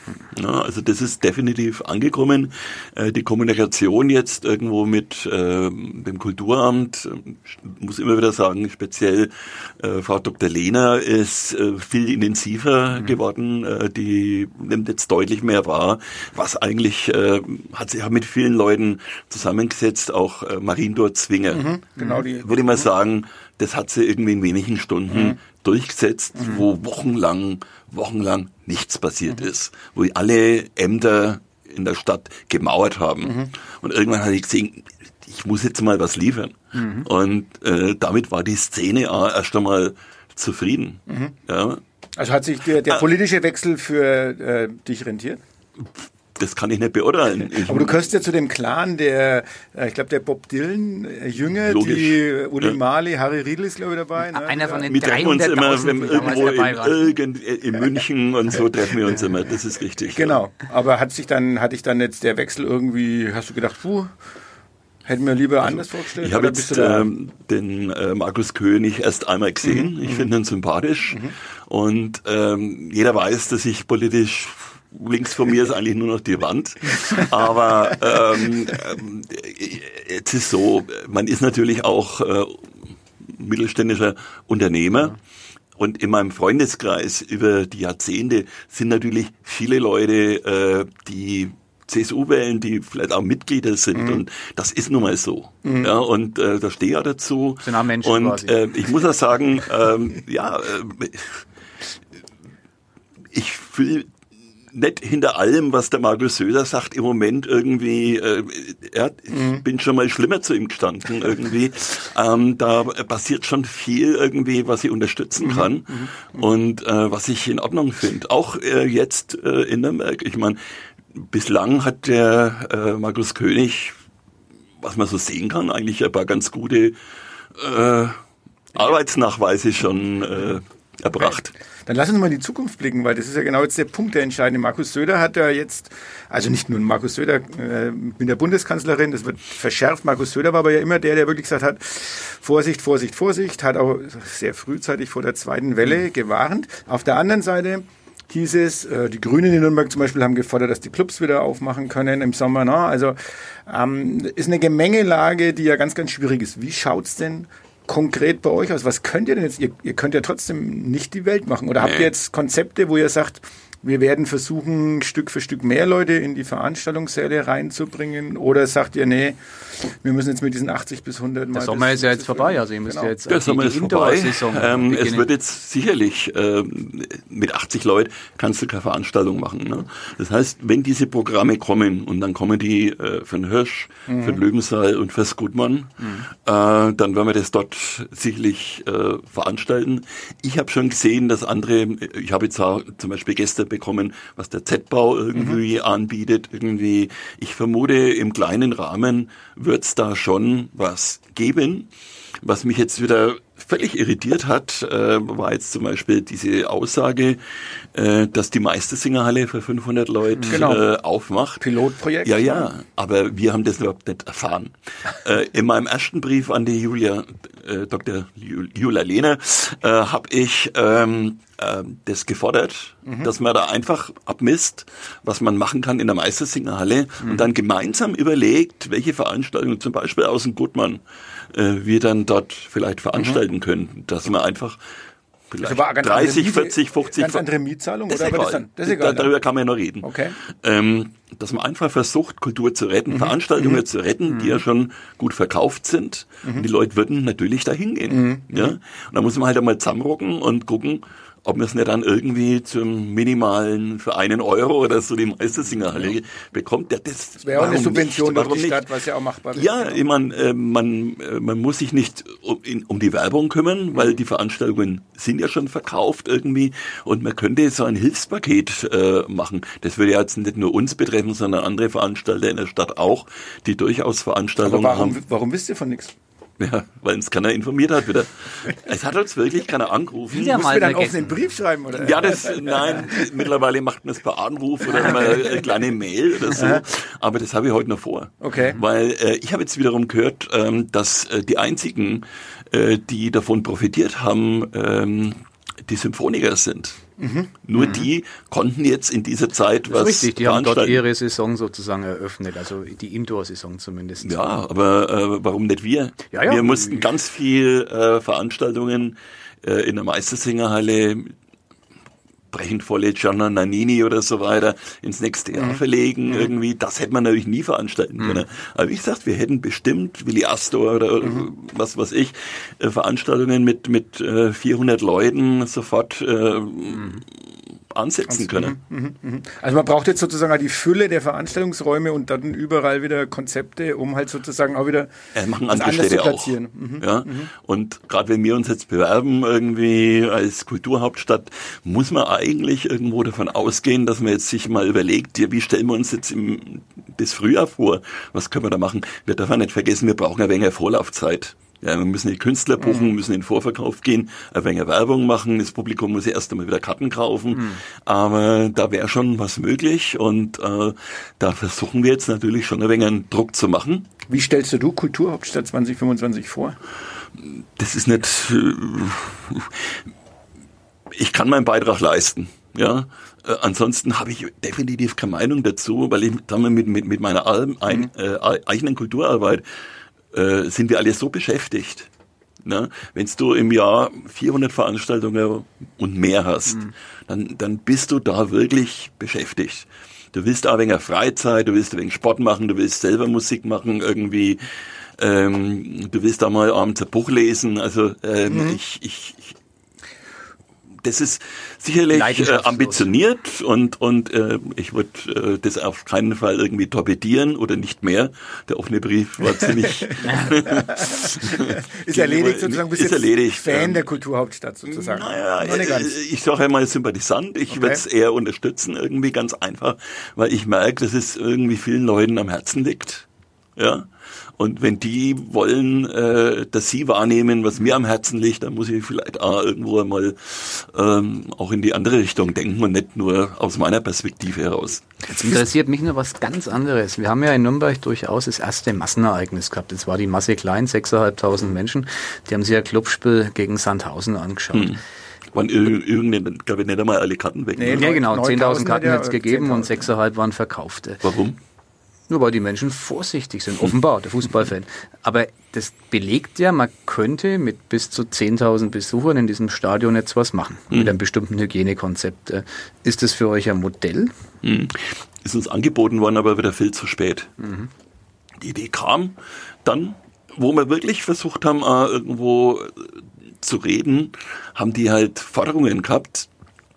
[SPEAKER 4] Ja, also das ist definitiv angekommen. Äh, die Kommunikation jetzt irgendwo mit äh, dem Kulturamt, äh, muss immer wieder sagen, speziell äh, Frau Doktor Lehner ist äh, viel intensiver mhm. geworden. Äh, die nimmt jetzt deutlich mehr wahr, was eigentlich, äh, hat sich ja mit vielen Leuten zusammengesetzt, auch äh, Mariendort Zwinger.
[SPEAKER 2] Mhm, genau die.
[SPEAKER 4] Würde ich mal sagen, das hat sie irgendwie in wenigen Stunden mhm. durchgesetzt, mhm. wo wochenlang, wochenlang nichts passiert mhm. ist, wo alle Ämter in der Stadt gemauert haben. Mhm. Und irgendwann hatte ich gesehen, ich muss jetzt mal was liefern. Mhm. Und äh, damit war die Szene auch erst einmal zufrieden. Mhm. Ja.
[SPEAKER 2] Also hat sich der, der politische Wechsel für äh, dich rentiert?
[SPEAKER 4] Das kann ich nicht beurteilen. Ich
[SPEAKER 2] Aber du gehörst ja zu dem Clan der, ich glaube, der Bob Dylan äh, Jünger,
[SPEAKER 4] Logisch.
[SPEAKER 2] die Uli
[SPEAKER 4] Ja.
[SPEAKER 2] Mali, Harry Riedl ist, glaube ich, dabei. Ne?
[SPEAKER 3] Einer von den
[SPEAKER 4] wir treffen uns immer, wenn wir
[SPEAKER 3] dreihunderttausend, die
[SPEAKER 4] irgendwo
[SPEAKER 3] damals dabei
[SPEAKER 4] in,
[SPEAKER 3] waren.
[SPEAKER 4] irgend, in München und so treffen wir uns immer. Das ist richtig.
[SPEAKER 2] Genau. Aber hat sich dann, hatte ich dann jetzt der Wechsel irgendwie, hast du gedacht, puh, hätten wir lieber anders vorgestellt?
[SPEAKER 4] Ich habe
[SPEAKER 2] oder bist
[SPEAKER 4] jetzt
[SPEAKER 2] du da-
[SPEAKER 4] ähm, den äh, Markus König erst einmal gesehen.
[SPEAKER 2] Mhm.
[SPEAKER 4] Ich finde ihn sympathisch. Mhm. Und ähm, jeder weiß, dass ich politisch, links von mir ist eigentlich nur noch die Wand. Aber ähm, ähm, jetzt ist so, man ist natürlich auch äh, mittelständischer Unternehmer. Und in meinem Freundeskreis über die Jahrzehnte sind natürlich viele Leute, äh, die C S U wählen, die vielleicht auch Mitglieder sind. Mhm. Und das ist nun mal so. Mhm. Ja, und äh, da stehe ich auch dazu.
[SPEAKER 3] Sind auch Menschen
[SPEAKER 4] und
[SPEAKER 3] quasi.
[SPEAKER 4] äh, ich muss auch sagen, ähm, ja, äh, ich fühle nicht hinter allem, was der Markus Söder sagt, im Moment irgendwie, äh, ja, ich mhm. bin schon mal schlimmer zu ihm gestanden irgendwie. Ähm, da passiert schon viel irgendwie, was ich unterstützen kann mhm. Mhm. und äh, was ich in Ordnung finde. Auch äh, jetzt äh, in Nürnberg. Ich meine, bislang hat der äh, Markus König, was man so sehen kann, eigentlich ein paar ganz gute äh, Arbeitsnachweise schon äh, erbracht.
[SPEAKER 2] Dann lass uns mal in die Zukunft blicken, weil das ist ja genau jetzt der Punkt, der entscheidende. Markus Söder hat ja jetzt, also nicht nur Markus Söder äh, mit der Bundeskanzlerin, das wird verschärft. Markus Söder war aber ja immer der, der wirklich gesagt hat, Vorsicht, Vorsicht, Vorsicht, hat auch sehr frühzeitig vor der zweiten Welle gewarnt. Auf der anderen Seite hieß es, äh, die Grünen in Nürnberg zum Beispiel haben gefordert, dass die Clubs wieder aufmachen können im Sommer. Na? Also ähm, ist eine Gemengelage, die ja ganz, ganz schwierig ist. Wie schaut's denn konkret bei euch aus? Was könnt ihr denn jetzt? Ihr, ihr könnt ja trotzdem nicht die Welt machen. Oder habt ihr jetzt Konzepte, wo ihr sagt, wir werden versuchen, Stück für Stück mehr Leute in die Veranstaltungssäle reinzubringen? Oder sagt ihr, nee, wir müssen jetzt mit diesen achtzig bis hundert Mal...
[SPEAKER 3] Der Sommer ist ja jetzt vorbei, also ihr müsst
[SPEAKER 2] Genau.
[SPEAKER 3] ja jetzt
[SPEAKER 4] Der Sommer
[SPEAKER 3] die,
[SPEAKER 4] ist
[SPEAKER 3] die
[SPEAKER 4] vorbei.
[SPEAKER 3] Indoor-Saison
[SPEAKER 4] Ähm, es
[SPEAKER 3] beginnen.
[SPEAKER 4] wird jetzt sicherlich, äh, mit achtzig Leuten kannst du keine Veranstaltung machen. Ne? Das heißt, wenn diese Programme kommen, und dann kommen die äh, für den Hirsch, mhm. für den Löwensaal und fürs Gutmann, mhm. äh, dann werden wir das dort sicherlich äh, veranstalten. Ich habe schon gesehen, dass andere, ich habe jetzt auch zum Beispiel gestern bekommen, was der Z-Bau irgendwie mhm. anbietet. Irgendwie, ich vermute, im kleinen Rahmen wird es da schon was geben. Was mich jetzt wieder völlig irritiert hat, äh, war jetzt zum Beispiel diese Aussage, äh, dass die Meistersingerhalle für fünfhundert Leute
[SPEAKER 2] genau.
[SPEAKER 4] äh, aufmacht.
[SPEAKER 2] Pilotprojekt.
[SPEAKER 4] Ja, ja, aber wir haben das überhaupt nicht erfahren. äh, in meinem ersten Brief an die Julia, äh, Doktor Julia Lehner, äh, habe ich ähm, äh, das gefordert, mhm. dass man da einfach abmisst, was man machen kann in der Meistersingerhalle mhm. und dann gemeinsam überlegt, welche Veranstaltungen, zum Beispiel aus dem Gutmann, äh, wir dann dort vielleicht veranstalten mhm. können, dass man einfach vielleicht
[SPEAKER 2] also
[SPEAKER 4] dreißig, vierzig, fünfzig...
[SPEAKER 2] Ganz andere Mietzahlung?
[SPEAKER 4] Das
[SPEAKER 2] oder?
[SPEAKER 4] ist
[SPEAKER 2] Aber
[SPEAKER 4] egal.
[SPEAKER 2] das dann, das ist egal
[SPEAKER 4] da, darüber kann man ja noch reden.
[SPEAKER 2] Okay.
[SPEAKER 4] Ähm, dass man einfach versucht, Kultur zu retten, mhm. Veranstaltungen mhm. zu retten, mhm. die ja schon gut verkauft sind. Mhm. Und die Leute würden natürlich da hingehen. Mhm. Ja? Und da muss man halt einmal zusammenrocken und gucken, ob man es nicht dann irgendwie zum minimalen, für einen Euro oder so die Meistersingerhalle ja. bekommt. Ja, das
[SPEAKER 2] das wäre auch eine Subvention
[SPEAKER 4] nicht?
[SPEAKER 2] durch die Stadt, was ja auch machbar wäre.
[SPEAKER 4] Ja, ich meine, äh, man, äh, man muss sich nicht um, in, um die Werbung kümmern, weil die Veranstaltungen sind ja schon verkauft irgendwie und man könnte so ein Hilfspaket äh, machen. Das würde ja jetzt nicht nur uns betreffen, sondern andere Veranstalter in der Stadt auch, die durchaus Veranstaltungen
[SPEAKER 2] Aber warum,
[SPEAKER 4] haben.
[SPEAKER 2] warum wisst ihr von nichts?
[SPEAKER 4] Ja, weil uns keiner informiert hat wieder. Es hat uns wirklich keiner angerufen.
[SPEAKER 3] Wieder
[SPEAKER 2] Musst
[SPEAKER 3] mal
[SPEAKER 2] du dann
[SPEAKER 3] vergessen.
[SPEAKER 2] auf den Brief schreiben, oder?
[SPEAKER 4] Ja, das, nein, mittlerweile macht man es per Anruf oder mal eine kleine Mail oder so. Aber das habe ich heute noch vor.
[SPEAKER 2] Okay.
[SPEAKER 4] Weil äh, ich habe jetzt wiederum gehört, ähm, dass äh, die einzigen, äh, die davon profitiert haben, ähm, die Symphoniker sind. Mhm. Nur mhm. die konnten jetzt in dieser Zeit
[SPEAKER 3] das
[SPEAKER 4] was
[SPEAKER 3] ist richtig, die haben dort ihre Saison sozusagen eröffnet, also die Indoor-Saison zumindest.
[SPEAKER 4] Ja, aber äh, warum nicht wir?
[SPEAKER 3] Ja, ja.
[SPEAKER 4] Wir mussten ganz viel äh, Veranstaltungen äh, in der Meistersingerhalle, Brechenvolle, Gianna Nannini oder so weiter ins nächste Jahr mhm. verlegen. Mhm. Irgendwie, das hätte man natürlich nie veranstalten können. Mhm. Aber wie gesagt, wir hätten bestimmt Willi Astor oder mhm. was weiß ich, äh, Veranstaltungen mit mit äh, vierhundert Leuten sofort äh, mhm. ansetzen können.
[SPEAKER 2] Also man braucht jetzt sozusagen auch die Fülle der Veranstaltungsräume und dann überall wieder Konzepte, um halt sozusagen auch wieder
[SPEAKER 4] äh, machen andere Städte auch. Mhm. Ja? Mhm. Und gerade wenn wir uns jetzt bewerben irgendwie als Kulturhauptstadt, muss man eigentlich irgendwo davon ausgehen, dass man jetzt sich mal überlegt, ja, wie stellen wir uns jetzt im, das Frühjahr vor? Was können wir da machen? Wir dürfen nicht vergessen, wir brauchen ein wenig Vorlaufzeit. Ja, wir müssen die Künstler buchen, müssen in den Vorverkauf gehen, ein wenig Werbung machen, das Publikum muss erst einmal wieder Karten kaufen, mhm. aber da wäre schon was möglich und äh, da versuchen wir jetzt natürlich schon ein wenig einen Druck zu machen.
[SPEAKER 2] Wie stellst du Kulturhauptstadt zwanzig fünfundzwanzig vor?
[SPEAKER 4] Das ist nicht, ich kann meinen Beitrag leisten, ja. Äh, ansonsten habe ich definitiv keine Meinung dazu, weil ich dann mit, mit, mit meiner Al- ein, äh, eigenen Kulturarbeit Äh, sind wir alle so beschäftigt. Ne? Wenn du im Jahr vierhundert Veranstaltungen und mehr hast, mhm. dann, dann bist du da wirklich beschäftigt. Du willst auch ein wenig Freizeit, du willst ein wenig Sport machen, du willst selber Musik machen irgendwie, ähm, du willst da mal abends ein Buch lesen. Also ähm, mhm. ich, ich, ich das ist sicherlich äh, ambitioniert und und äh, ich würde äh, das auf keinen Fall irgendwie torpedieren oder nicht mehr. Der offene Brief war ziemlich
[SPEAKER 2] ist erledigt sozusagen. Bist
[SPEAKER 4] ist erledigt.
[SPEAKER 2] Fan der Kulturhauptstadt sozusagen.
[SPEAKER 4] Naja, ich, ich sage einmal Sympathisant. Ich okay. würde es eher unterstützen irgendwie ganz einfach, weil ich merke, dass es irgendwie vielen Leuten am Herzen liegt. Ja. Und wenn die wollen, äh, dass sie wahrnehmen, was mir am Herzen liegt, dann muss ich vielleicht auch irgendwo einmal ähm, auch in die andere Richtung denken und nicht nur aus meiner Perspektive heraus.
[SPEAKER 3] Jetzt interessiert mich nur was ganz anderes. Wir haben ja in Nürnberg durchaus das erste Massenereignis gehabt. Das war die Masse Klein, sechstausendfünfhundert Menschen. Die haben sich ein Clubspiel gegen Sandhausen angeschaut. Hm.
[SPEAKER 4] Waren irgendeine, glaube ich, nicht einmal alle Karten weg.
[SPEAKER 3] Nee,
[SPEAKER 4] ne?
[SPEAKER 3] ja, genau. zehntausend Karten hat es gegeben und sechstausendfünfhundert waren verkauft.
[SPEAKER 4] Warum?
[SPEAKER 3] Nur weil die Menschen vorsichtig sind, offenbar, der Fußballfan. Aber das belegt ja, man könnte mit bis zu zehntausend Besuchern in diesem Stadion jetzt was machen, mhm. mit einem bestimmten Hygienekonzept. Ist das für euch ein Modell?
[SPEAKER 4] Mhm. Ist uns angeboten worden, aber wieder viel zu spät. Mhm. Die Idee kam dann, wo wir wirklich versucht haben, irgendwo zu reden, haben die halt Forderungen gehabt,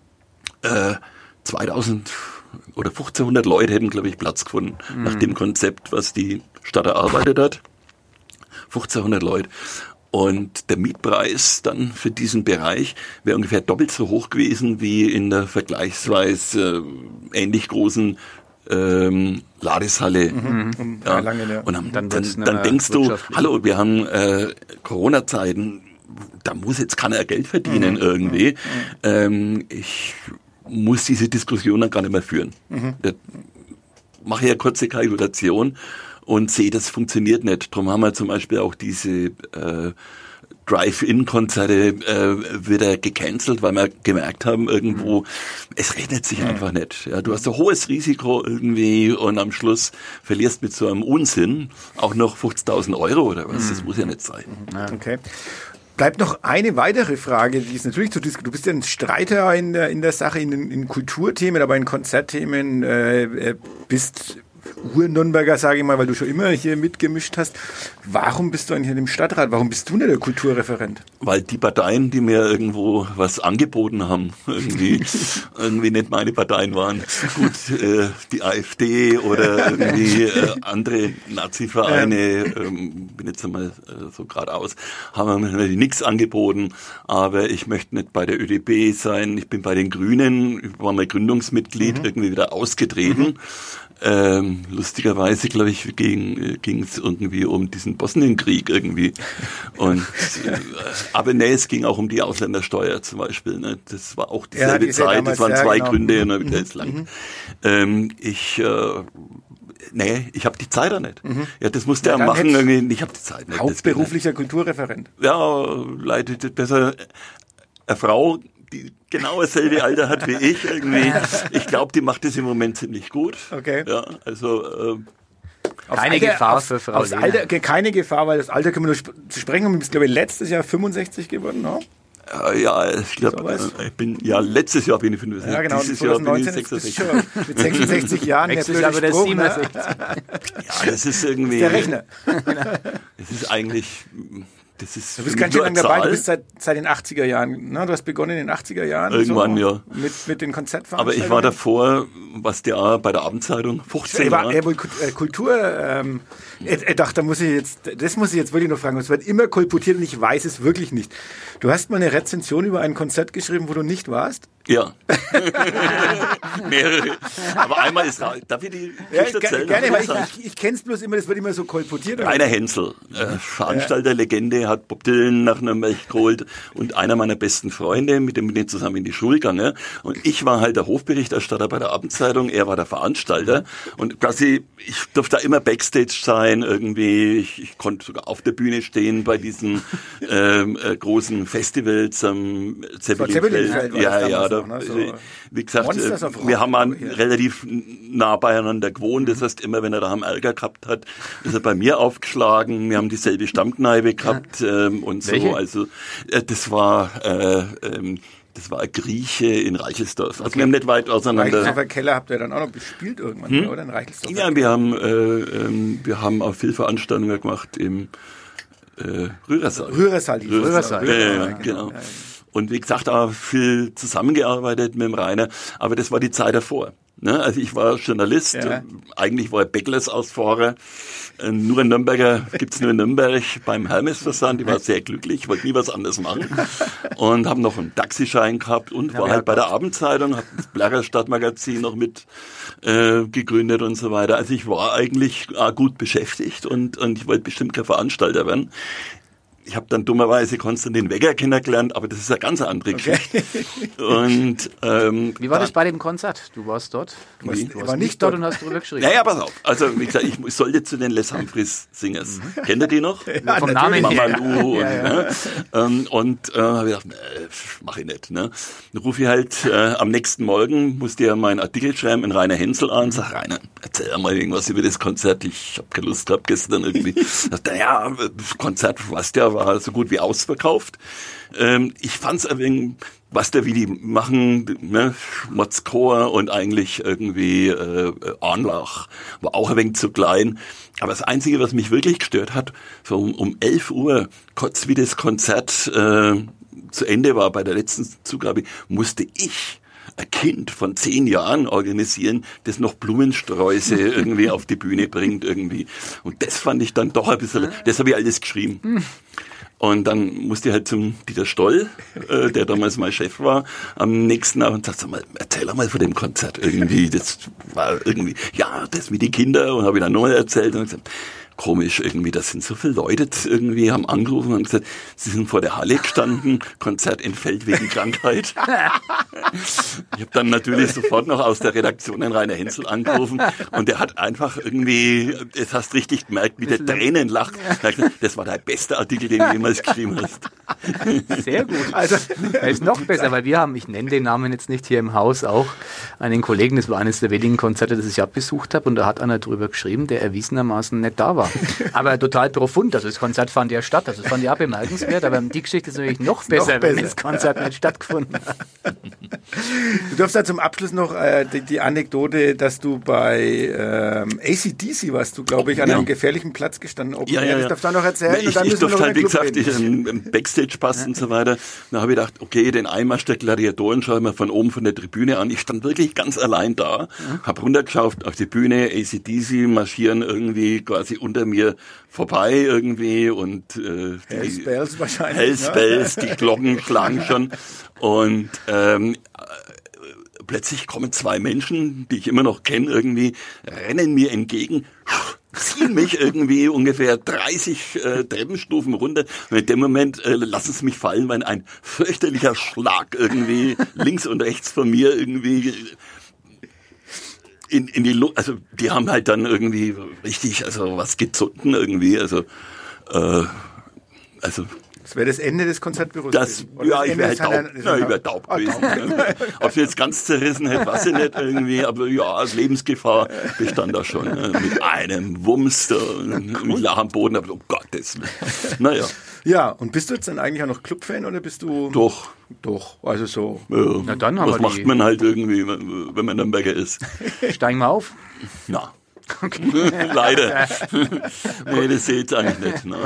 [SPEAKER 4] äh, zweitausend oder fünfzehnhundert Leute hätten, glaube ich, Platz gefunden, mhm. nach dem Konzept, was die Stadt erarbeitet hat. fünfzehnhundert Leute. Und der Mietpreis dann für diesen Bereich wäre ungefähr doppelt so hoch gewesen wie in der vergleichsweise äh, ähnlich großen ähm, Ladeshalle.
[SPEAKER 2] Mhm.
[SPEAKER 4] Ja. Ja. Und dann, dann, dann, dann denkst du, hallo, wir haben äh, Corona-Zeiten, da muss jetzt keiner Geld verdienen mhm. irgendwie. Mhm. Ähm, ich muss diese Diskussion dann gar nicht mehr führen. Mhm. Da mache ich eine kurze Kalkulation und sehe, das funktioniert nicht. Darum haben wir zum Beispiel auch diese äh, Drive-In-Konzerte äh, wieder gecancelt, weil wir gemerkt haben, irgendwo, mhm. es rechnet sich mhm. einfach nicht. Ja, du hast ein hohes Risiko irgendwie und am Schluss verlierst mit so einem Unsinn auch noch fünfzigtausend Euro oder was. Mhm. Das muss ja nicht sein.
[SPEAKER 2] Mhm. Okay. Bleibt noch eine weitere Frage, die ist natürlich zu diskutieren. Du bist ja ein Streiter in der, in der Sache, in, in Kulturthemen, aber in Konzertthemen äh, bist Ur-Nürnberger, sage ich mal, weil du schon immer hier mitgemischt hast. Warum bist du eigentlich in dem Stadtrat? Warum bist du nicht der Kulturreferent?
[SPEAKER 4] Weil die Parteien, die mir irgendwo was angeboten haben, irgendwie, irgendwie nicht meine Parteien waren. Gut, äh, die AfD oder irgendwie äh, andere Nazi-Vereine, ähm, bin jetzt einmal äh, so geradeaus, haben mir nichts angeboten, aber ich möchte nicht bei der ÖDP sein, ich bin bei den Grünen, ich war mal Gründungsmitglied, mhm. irgendwie wieder ausgetreten. Mhm. Ähm, lustigerweise, glaube ich, ging ging es irgendwie um diesen Bosnienkrieg irgendwie. Und äh, aber nee, es ging auch um die Ausländersteuer zum Beispiel. Ne? Das war auch dieselbe ja, Zeit. Das waren zwei genau. Gründe. Ne, mhm. ist lang. Mhm. Ähm, ich äh, nee, ich habe die Zeit da nicht. Mhm. Ja, das musste ja, er machen. Irgendwie. Ich habe die Zeit nicht.
[SPEAKER 2] Hauptberuflicher Kulturreferent.
[SPEAKER 4] Ja, leitet besser eine Frau, die genau dasselbe Alter hat wie ich irgendwie. Ich glaube, die macht das im Moment ziemlich gut.
[SPEAKER 2] Okay.
[SPEAKER 4] Ja, also äh,
[SPEAKER 3] keine
[SPEAKER 2] Alter,
[SPEAKER 3] Gefahr
[SPEAKER 2] auf,
[SPEAKER 3] für Frau
[SPEAKER 2] aufs
[SPEAKER 3] Lehner.
[SPEAKER 2] Alter, keine Gefahr, weil das Alter können wir nur sp- zu sprechen haben. Du bist, glaube ich, letztes Jahr fünfundsechzig geworden, ne?
[SPEAKER 4] ja, ich glaube,
[SPEAKER 2] So
[SPEAKER 4] ich bin, ja, letztes Jahr bin ich fünfundsechzig.
[SPEAKER 2] Ja, genau.
[SPEAKER 4] Dieses Jahr bin ich
[SPEAKER 2] zweitausendneunzehn ist
[SPEAKER 4] sechsundsechzig.
[SPEAKER 2] schon mit sechsundsechzig Jahren.
[SPEAKER 3] Nächstes
[SPEAKER 2] der
[SPEAKER 3] Jahr wird er
[SPEAKER 2] Spruch, ne?
[SPEAKER 3] siebenundsechzig.
[SPEAKER 4] Ja, das ist irgendwie,
[SPEAKER 2] Der Rechner.
[SPEAKER 4] das ist eigentlich, das ist
[SPEAKER 2] Du bist
[SPEAKER 4] für
[SPEAKER 2] ganz
[SPEAKER 4] mich
[SPEAKER 2] schön
[SPEAKER 4] nur
[SPEAKER 2] lange
[SPEAKER 4] eine
[SPEAKER 2] dabei, du
[SPEAKER 4] Zahl.
[SPEAKER 2] bist seit, seit den achtziger Jahren. Ne? Du hast begonnen in den achtziger Jahren.
[SPEAKER 4] Irgendwann,
[SPEAKER 2] so,
[SPEAKER 4] ja.
[SPEAKER 2] Mit, mit den
[SPEAKER 4] Aber
[SPEAKER 2] Konzertveranstaltungen.
[SPEAKER 4] ich war davor, was der bei der Abendzeitung, fünfzehn
[SPEAKER 2] Er war
[SPEAKER 4] Jahre.
[SPEAKER 2] er wohl Kult- äh, Kultur. Ähm, er, er dachte, da muss ich jetzt, das muss ich jetzt wirklich noch fragen. Es wird immer kolportiert und ich weiß es wirklich nicht. Du hast mal eine Rezension über ein Konzert geschrieben, wo du nicht warst.
[SPEAKER 4] Ja. Mehrere. Aber einmal ist, darf ich die
[SPEAKER 2] Ja,
[SPEAKER 4] Geschichte
[SPEAKER 2] ge-
[SPEAKER 4] erzählen?
[SPEAKER 2] gerne, weil ich,
[SPEAKER 4] Darf
[SPEAKER 2] ich, ich kenne es bloß immer, das wird immer so kolportiert.
[SPEAKER 4] Rainer Hensel, äh, Veranstalterlegende, hat Bob Dylan nach Nürnberg geholt und einer meiner besten Freunde, mit dem bin ich zusammen in die Schule gegangen. Und ich war halt der Hofberichterstatter bei der Abendzeitung, er war der Veranstalter. Und quasi, ich durfte da immer Backstage sein, irgendwie, ich, ich konnte sogar auf der Bühne stehen bei diesen ähm, äh, großen Festivals am Zeppelinfeld.
[SPEAKER 2] Zeppelinfeld war das
[SPEAKER 4] Ja, ja,
[SPEAKER 2] damals
[SPEAKER 4] da,
[SPEAKER 2] noch, ne? So
[SPEAKER 4] wie gesagt,
[SPEAKER 2] Monsters
[SPEAKER 4] äh,
[SPEAKER 2] of Rock,
[SPEAKER 4] wir haben an,
[SPEAKER 2] hier.
[SPEAKER 4] relativ nah beieinander gewohnt. Das heißt, immer wenn er daheim Ärger gehabt hat, ist er bei mir aufgeschlagen. Wir haben dieselbe Stammkneipe gehabt ähm, und so.
[SPEAKER 3] Welche?
[SPEAKER 4] Also äh, das war äh, ähm, das war ein Grieche in Reichelsdorf. Also wir haben nicht weit auseinander.
[SPEAKER 2] Reichelsdorfer Keller habt ihr dann auch noch gespielt irgendwann,
[SPEAKER 4] Hm?
[SPEAKER 2] oder? In Reichelsdorfer
[SPEAKER 4] Ja, wir haben äh, ähm, wir haben auch viel Veranstaltungen gemacht im äh, Rührersaal.
[SPEAKER 2] Rührersaal. hieß es.
[SPEAKER 3] Rührersaal.
[SPEAKER 4] Ja, ja,
[SPEAKER 2] Rührersaal,
[SPEAKER 4] ja, genau.
[SPEAKER 2] Ja, ja.
[SPEAKER 4] Und wie gesagt, auch viel zusammengearbeitet mit dem Rainer, aber das war die Zeit davor. Ne? Also ich war Journalist,
[SPEAKER 2] Ja.
[SPEAKER 4] eigentlich war ich Bäcklers-Ausfahrer. Äh, Nur in Nürnberger, gibt's nur in Nürnberg beim Hermes-Versand. Ich war sehr glücklich, wollte nie was anderes machen. Und habe noch einen Taxischein gehabt und war
[SPEAKER 3] ja,
[SPEAKER 4] halt bei der
[SPEAKER 3] Gott.
[SPEAKER 4] Abendzeitung, habe das Blarer Stadtmagazin noch mit äh, gegründet und so weiter. Also ich war eigentlich äh, gut beschäftigt und, und ich wollte bestimmt kein Veranstalter werden. Ich habe dann dummerweise Konstantin Wecker kennengelernt, aber das ist eine ganz andere Geschichte. Und ähm,
[SPEAKER 3] Wie war
[SPEAKER 4] da-
[SPEAKER 3] das bei dem Konzert? Du warst dort? Du warst, du
[SPEAKER 2] war
[SPEAKER 3] warst
[SPEAKER 2] nicht
[SPEAKER 3] nicht dort
[SPEAKER 2] dort.
[SPEAKER 3] und hast drüber geschrieben.
[SPEAKER 4] Naja, pass auf. Also wie gesagt, ich sollte zu den Les Humphreys Singers. Kennt ihr die noch?
[SPEAKER 2] Ja,
[SPEAKER 3] Vom
[SPEAKER 2] natürlich.
[SPEAKER 3] Namen her.
[SPEAKER 4] Mamalu und,
[SPEAKER 2] Ja, ja.
[SPEAKER 4] Ne? Ähm, und äh, habe gedacht, nee, mach ich nicht. Ne? Dann rufe ich halt äh, am nächsten Morgen, musste ja meinen Artikel schreiben, in Rainer Hensel an, sag, Rainer, erzähl mal irgendwas über das Konzert. Ich habe keine Lust gehabt gestern irgendwie. Dachte, ja, das Konzert, weißt du ja, war so gut wie ausverkauft. Ähm, ich fand's ein wenig, was da wie die machen, ne, Schmutzchor und eigentlich irgendwie äh, Anlach, war auch ein wenig zu klein. Aber das Einzige, was mich wirklich gestört hat, so um, um elf Uhr, kurz wie das Konzert äh, zu Ende war, bei der letzten Zugabe, musste ich ein Kind von zehn Jahren organisieren, das noch Blumensträuße irgendwie auf die Bühne bringt irgendwie. Und das fand ich dann doch ein bisschen, das habe ich alles geschrieben. Und dann musste ich halt zum Dieter Stoll, äh, der damals mein Chef war, am nächsten Abend und sagte, sag mal, erzähl doch mal von dem Konzert irgendwie. Das war irgendwie, ja, das mit den Kindern und habe ich dann nochmal erzählt und gesagt, komisch irgendwie, das sind so viele Leute irgendwie, haben angerufen und gesagt, sie sind vor der Halle gestanden, Konzert entfällt wegen Krankheit. Ich habe dann natürlich sofort noch aus der Redaktion den Rainer Hensel angerufen und der hat einfach irgendwie, das hast richtig gemerkt, wie der Tränen lacht. Er hat gesagt, das war der beste Artikel, den du jemals geschrieben hast.
[SPEAKER 3] Sehr gut.
[SPEAKER 2] Also,
[SPEAKER 3] Er ist noch besser, weil wir haben, ich nenne den Namen jetzt nicht, hier im Haus auch einen Kollegen, das war eines der wenigen Konzerte, das ich abbesucht habe und da hat einer drüber geschrieben, der erwiesenermaßen nicht da war. Aber total profund, also das Konzert fand ja statt, also das fand ich auch bemerkenswert, aber die Geschichte ist natürlich noch besser,
[SPEAKER 2] Noch
[SPEAKER 3] wenn
[SPEAKER 2] besser.
[SPEAKER 3] das Konzert nicht stattgefunden hat.
[SPEAKER 2] du darfst da zum Abschluss noch äh, die, die Anekdote, dass du bei ähm, A C D C warst, du glaube ich, an
[SPEAKER 4] Ja.
[SPEAKER 2] einem gefährlichen Platz gestanden. Open
[SPEAKER 4] Ja,
[SPEAKER 2] Air.
[SPEAKER 4] ja,
[SPEAKER 2] Das
[SPEAKER 4] ja.
[SPEAKER 2] darfst du auch noch erzählen.
[SPEAKER 4] Ich,
[SPEAKER 2] und dann
[SPEAKER 4] ich
[SPEAKER 2] müssen wir noch
[SPEAKER 4] durfte halt, wie
[SPEAKER 2] über den
[SPEAKER 4] gesagt,
[SPEAKER 2] Club
[SPEAKER 4] ich
[SPEAKER 2] reden.
[SPEAKER 4] im im Backstage-Pass und so weiter. Da habe ich gedacht, okay, den Einmarsch der Gladiatoren schaue ich mir von oben von der Tribüne an. Ich stand wirklich ganz allein da, habe runtergeschaut auf die Bühne, A C D C marschieren irgendwie quasi unter mir vorbei irgendwie und äh,
[SPEAKER 2] Hells
[SPEAKER 4] die
[SPEAKER 2] Bells wahrscheinlich.
[SPEAKER 4] Hells
[SPEAKER 2] ne?
[SPEAKER 4] Bells, die Glocken schlagen schon und ähm, plötzlich kommen zwei Menschen, die ich immer noch kenne, irgendwie, rennen mir entgegen, ziehen mich irgendwie ungefähr dreißig äh, Treppenstufen runter. Und in dem Moment äh, lassen sie mich fallen, weil ein fürchterlicher Schlag irgendwie links und rechts von mir irgendwie in, in die Luft, also die haben halt dann irgendwie richtig, also was gezunden irgendwie, also äh, also
[SPEAKER 2] Das wäre das Ende des Konzertbüros.
[SPEAKER 4] Das, ja, ich wäre halt taub, ja, ich wär taub gewesen. Ob sie jetzt ganz zerrissen hätte, weiß ich nicht irgendwie, aber ja, Lebensgefahr bestand da schon. Ne? Mit einem Wumms da, mit Lach am Boden, aber um Gottes Willen. Naja.
[SPEAKER 2] Ja, und bist du jetzt dann eigentlich auch noch Clubfan oder bist du...
[SPEAKER 4] Doch.
[SPEAKER 2] Doch, also so...
[SPEAKER 4] Ja,
[SPEAKER 3] Na dann haben
[SPEAKER 4] was
[SPEAKER 3] wir
[SPEAKER 4] macht
[SPEAKER 3] die-
[SPEAKER 4] man halt irgendwie, wenn man Nürnberger ist?
[SPEAKER 3] Steigen wir auf.
[SPEAKER 4] Na. Leider. Nee, das seht ihr eigentlich nicht. Ne?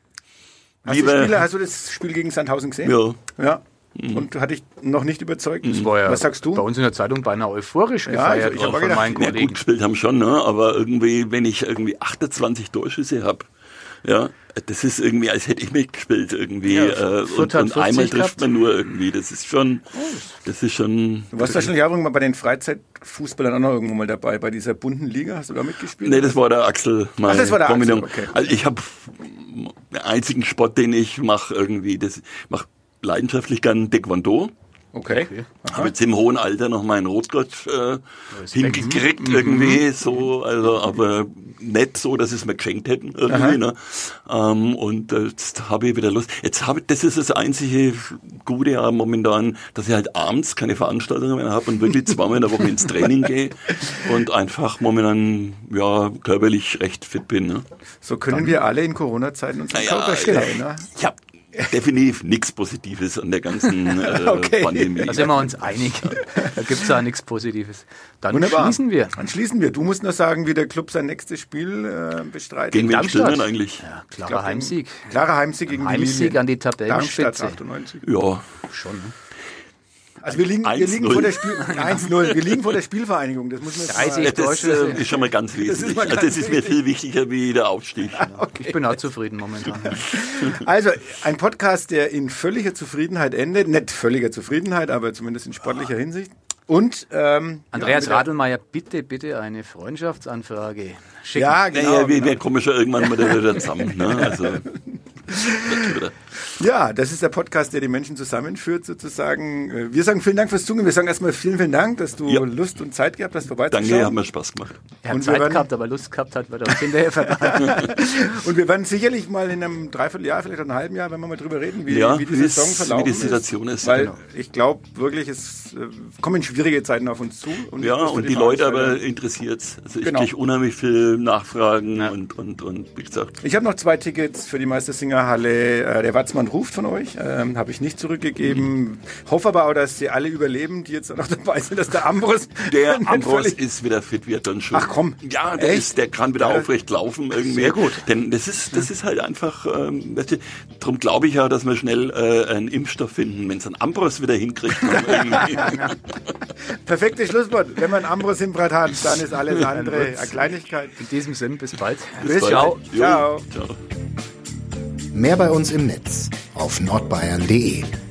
[SPEAKER 2] Hast,
[SPEAKER 4] Lieber-
[SPEAKER 2] du Spiele, hast du das Spiel gegen Sandhausen gesehen?
[SPEAKER 4] Ja.
[SPEAKER 2] Ja. Und hat dich noch nicht überzeugt?
[SPEAKER 3] Das war ja
[SPEAKER 2] Was sagst du?
[SPEAKER 3] bei uns in der Zeitung beinahe euphorisch gefeiert
[SPEAKER 2] ich- ich hab
[SPEAKER 3] worden
[SPEAKER 2] auch
[SPEAKER 3] von
[SPEAKER 2] gedacht,
[SPEAKER 3] meinen
[SPEAKER 4] Ja, gut
[SPEAKER 3] Kollegen.
[SPEAKER 4] gespielt haben schon, ne? Aber irgendwie, wenn ich irgendwie achtundzwanzig Torschüsse habe, ja, das ist irgendwie, als hätte ich mitgespielt irgendwie.
[SPEAKER 3] Ja,
[SPEAKER 4] äh,
[SPEAKER 3] Fürth
[SPEAKER 4] und
[SPEAKER 3] hat
[SPEAKER 4] und einmal
[SPEAKER 3] vierzig
[SPEAKER 4] trifft man nur irgendwie. Das ist schon, das ist schon.
[SPEAKER 2] Du warst wahrscheinlich auch irgendwann bei den Freizeitfußballern auch noch irgendwo mal dabei, bei dieser bunten Liga. Hast du da mitgespielt?
[SPEAKER 4] Nee, das war der Axel. Meine
[SPEAKER 2] Ach, das war der Axel,
[SPEAKER 4] Kombination.
[SPEAKER 2] okay.
[SPEAKER 4] Also ich habe den einzigen Sport, den ich mache irgendwie, das mache leidenschaftlich gern Taekwondo.
[SPEAKER 2] Okay.
[SPEAKER 4] Habe jetzt im hohen Alter noch meinen Rotgott äh, hingekriegt
[SPEAKER 3] Mhm.
[SPEAKER 4] irgendwie so, also aber nicht so, dass sie es mir geschenkt hätten irgendwie. Ne? Ähm, und äh, jetzt habe ich wieder Lust. Jetzt habe ich, das ist das einzige Gute ja momentan, dass ich halt abends keine Veranstaltungen mehr habe und wirklich zweimal in der Woche ins Training gehe und einfach momentan ja körperlich recht fit bin. Ne?
[SPEAKER 2] So können wir alle in Corona-Zeiten unseren
[SPEAKER 4] Naja,
[SPEAKER 2] Körper stellen. Ne?
[SPEAKER 4] ich habe definitiv nichts Positives an der ganzen äh,
[SPEAKER 2] Okay.
[SPEAKER 4] Pandemie.
[SPEAKER 3] Da sind wir uns einig. Da gibt es ja nichts Positives. Dann
[SPEAKER 2] Wunderbar.
[SPEAKER 3] schließen wir.
[SPEAKER 2] Dann schließen wir. Du musst noch sagen, wie der Club sein nächstes Spiel äh, bestreitet.
[SPEAKER 4] Gegen wen
[SPEAKER 3] Darmstadt.
[SPEAKER 4] stehen wir eigentlich?
[SPEAKER 3] Ja,
[SPEAKER 2] Ich
[SPEAKER 3] klarer
[SPEAKER 2] glaub,
[SPEAKER 3] Heimsieg.
[SPEAKER 2] Klarer Heimsieg gegen die
[SPEAKER 3] Heimsieg
[SPEAKER 2] Lilien.
[SPEAKER 3] an die
[SPEAKER 2] Darmstadt
[SPEAKER 3] Tabellenspitze.
[SPEAKER 2] achtundneunzig.
[SPEAKER 4] Ja,
[SPEAKER 3] Schon, ne?
[SPEAKER 2] Also wir liegen, wir
[SPEAKER 4] eins
[SPEAKER 2] liegen
[SPEAKER 4] null.
[SPEAKER 2] vor der Spiel eins null. Wir liegen vor der Spielvereinigung. Das muss man jetzt
[SPEAKER 3] dreißig
[SPEAKER 2] mal,
[SPEAKER 4] das
[SPEAKER 3] Torschüsse.
[SPEAKER 4] äh, ist schon mal ganz wesentlich.
[SPEAKER 2] ist mal
[SPEAKER 4] also
[SPEAKER 2] ganz
[SPEAKER 4] das ist mir viel wichtiger wie der Aufstieg.
[SPEAKER 3] Ich bin auch zufrieden momentan.
[SPEAKER 2] Also ein Podcast, der in völliger Zufriedenheit endet. Nicht völliger Zufriedenheit, aber zumindest in sportlicher Hinsicht. Und ähm,
[SPEAKER 3] Andreas
[SPEAKER 2] ja, mit
[SPEAKER 3] Radlmeier, bitte, bitte eine Freundschaftsanfrage schicken.
[SPEAKER 2] der- Ja, genau.
[SPEAKER 4] Naja, wir,
[SPEAKER 2] genau.
[SPEAKER 4] wir kommen schon irgendwann mal wieder zusammen. Ne? Also,
[SPEAKER 2] Ja, das ist der Podcast, der die Menschen zusammenführt sozusagen. Wir sagen vielen Dank fürs Zuhören. Wir sagen erstmal vielen, vielen Dank, dass du
[SPEAKER 4] Ja.
[SPEAKER 2] Lust und Zeit gehabt hast, vorbeizuschauen.
[SPEAKER 4] danke, hat mir Spaß gemacht.
[SPEAKER 3] Er hat
[SPEAKER 2] Und wir
[SPEAKER 3] Zeit
[SPEAKER 2] werden-
[SPEAKER 3] gehabt, aber Lust gehabt hat, wird auch hinterher verraten.
[SPEAKER 2] Und wir werden sicherlich mal in einem Dreivierteljahr, vielleicht auch einem halben Jahr, wenn wir mal drüber reden, wie,
[SPEAKER 4] Ja,
[SPEAKER 2] wie die
[SPEAKER 4] wie es-
[SPEAKER 2] Saison verlaufen
[SPEAKER 4] wie die Situation ist,
[SPEAKER 2] Weil
[SPEAKER 4] genau.
[SPEAKER 2] ich glaube wirklich, es äh, kommen schwierige Zeiten auf uns zu. Und
[SPEAKER 4] Ja,
[SPEAKER 2] nicht bloß für
[SPEAKER 4] und die Leute aber
[SPEAKER 2] Veranstalter.
[SPEAKER 4] interessiert. Also ich
[SPEAKER 2] Genau.
[SPEAKER 4] kriege unheimlich viel Nachfragen und, und, und wie gesagt.
[SPEAKER 2] Ich habe noch zwei Tickets für die Meistersingerhalle. Äh, der Watzmann ruft von euch. Ähm, habe ich nicht zurückgegeben. Hoffe aber auch, dass sie alle überleben, die jetzt noch dabei sind, dass der Ambros...
[SPEAKER 4] Der
[SPEAKER 2] nicht
[SPEAKER 4] Ambros
[SPEAKER 2] völlig-
[SPEAKER 4] ist wieder fit, wird dann schon.
[SPEAKER 2] Ach komm.
[SPEAKER 4] Ja, der,
[SPEAKER 2] Echt?
[SPEAKER 4] ist, der kann wieder
[SPEAKER 2] Ja.
[SPEAKER 4] aufrecht laufen irgendwie.
[SPEAKER 3] Sehr gut.
[SPEAKER 4] Denn das ist, das ist halt einfach, ähm, weißt du, darum glaube ich ja, dass wir schnell äh, einen Impfstoff finden, wenn es ein Ambros wieder hinkriegt. dann irgendwie.
[SPEAKER 2] Perfektes Schlusswort. Wenn man Ambros im Brett hat, dann ist alles andere eine Kleinigkeit.
[SPEAKER 3] In diesem Sinn, bis bald.
[SPEAKER 2] Bis
[SPEAKER 4] bald.
[SPEAKER 2] ciao.
[SPEAKER 4] Jo,
[SPEAKER 2] Ciao.
[SPEAKER 4] ciao.
[SPEAKER 1] Mehr bei uns im Netz auf nordbayern punkt de.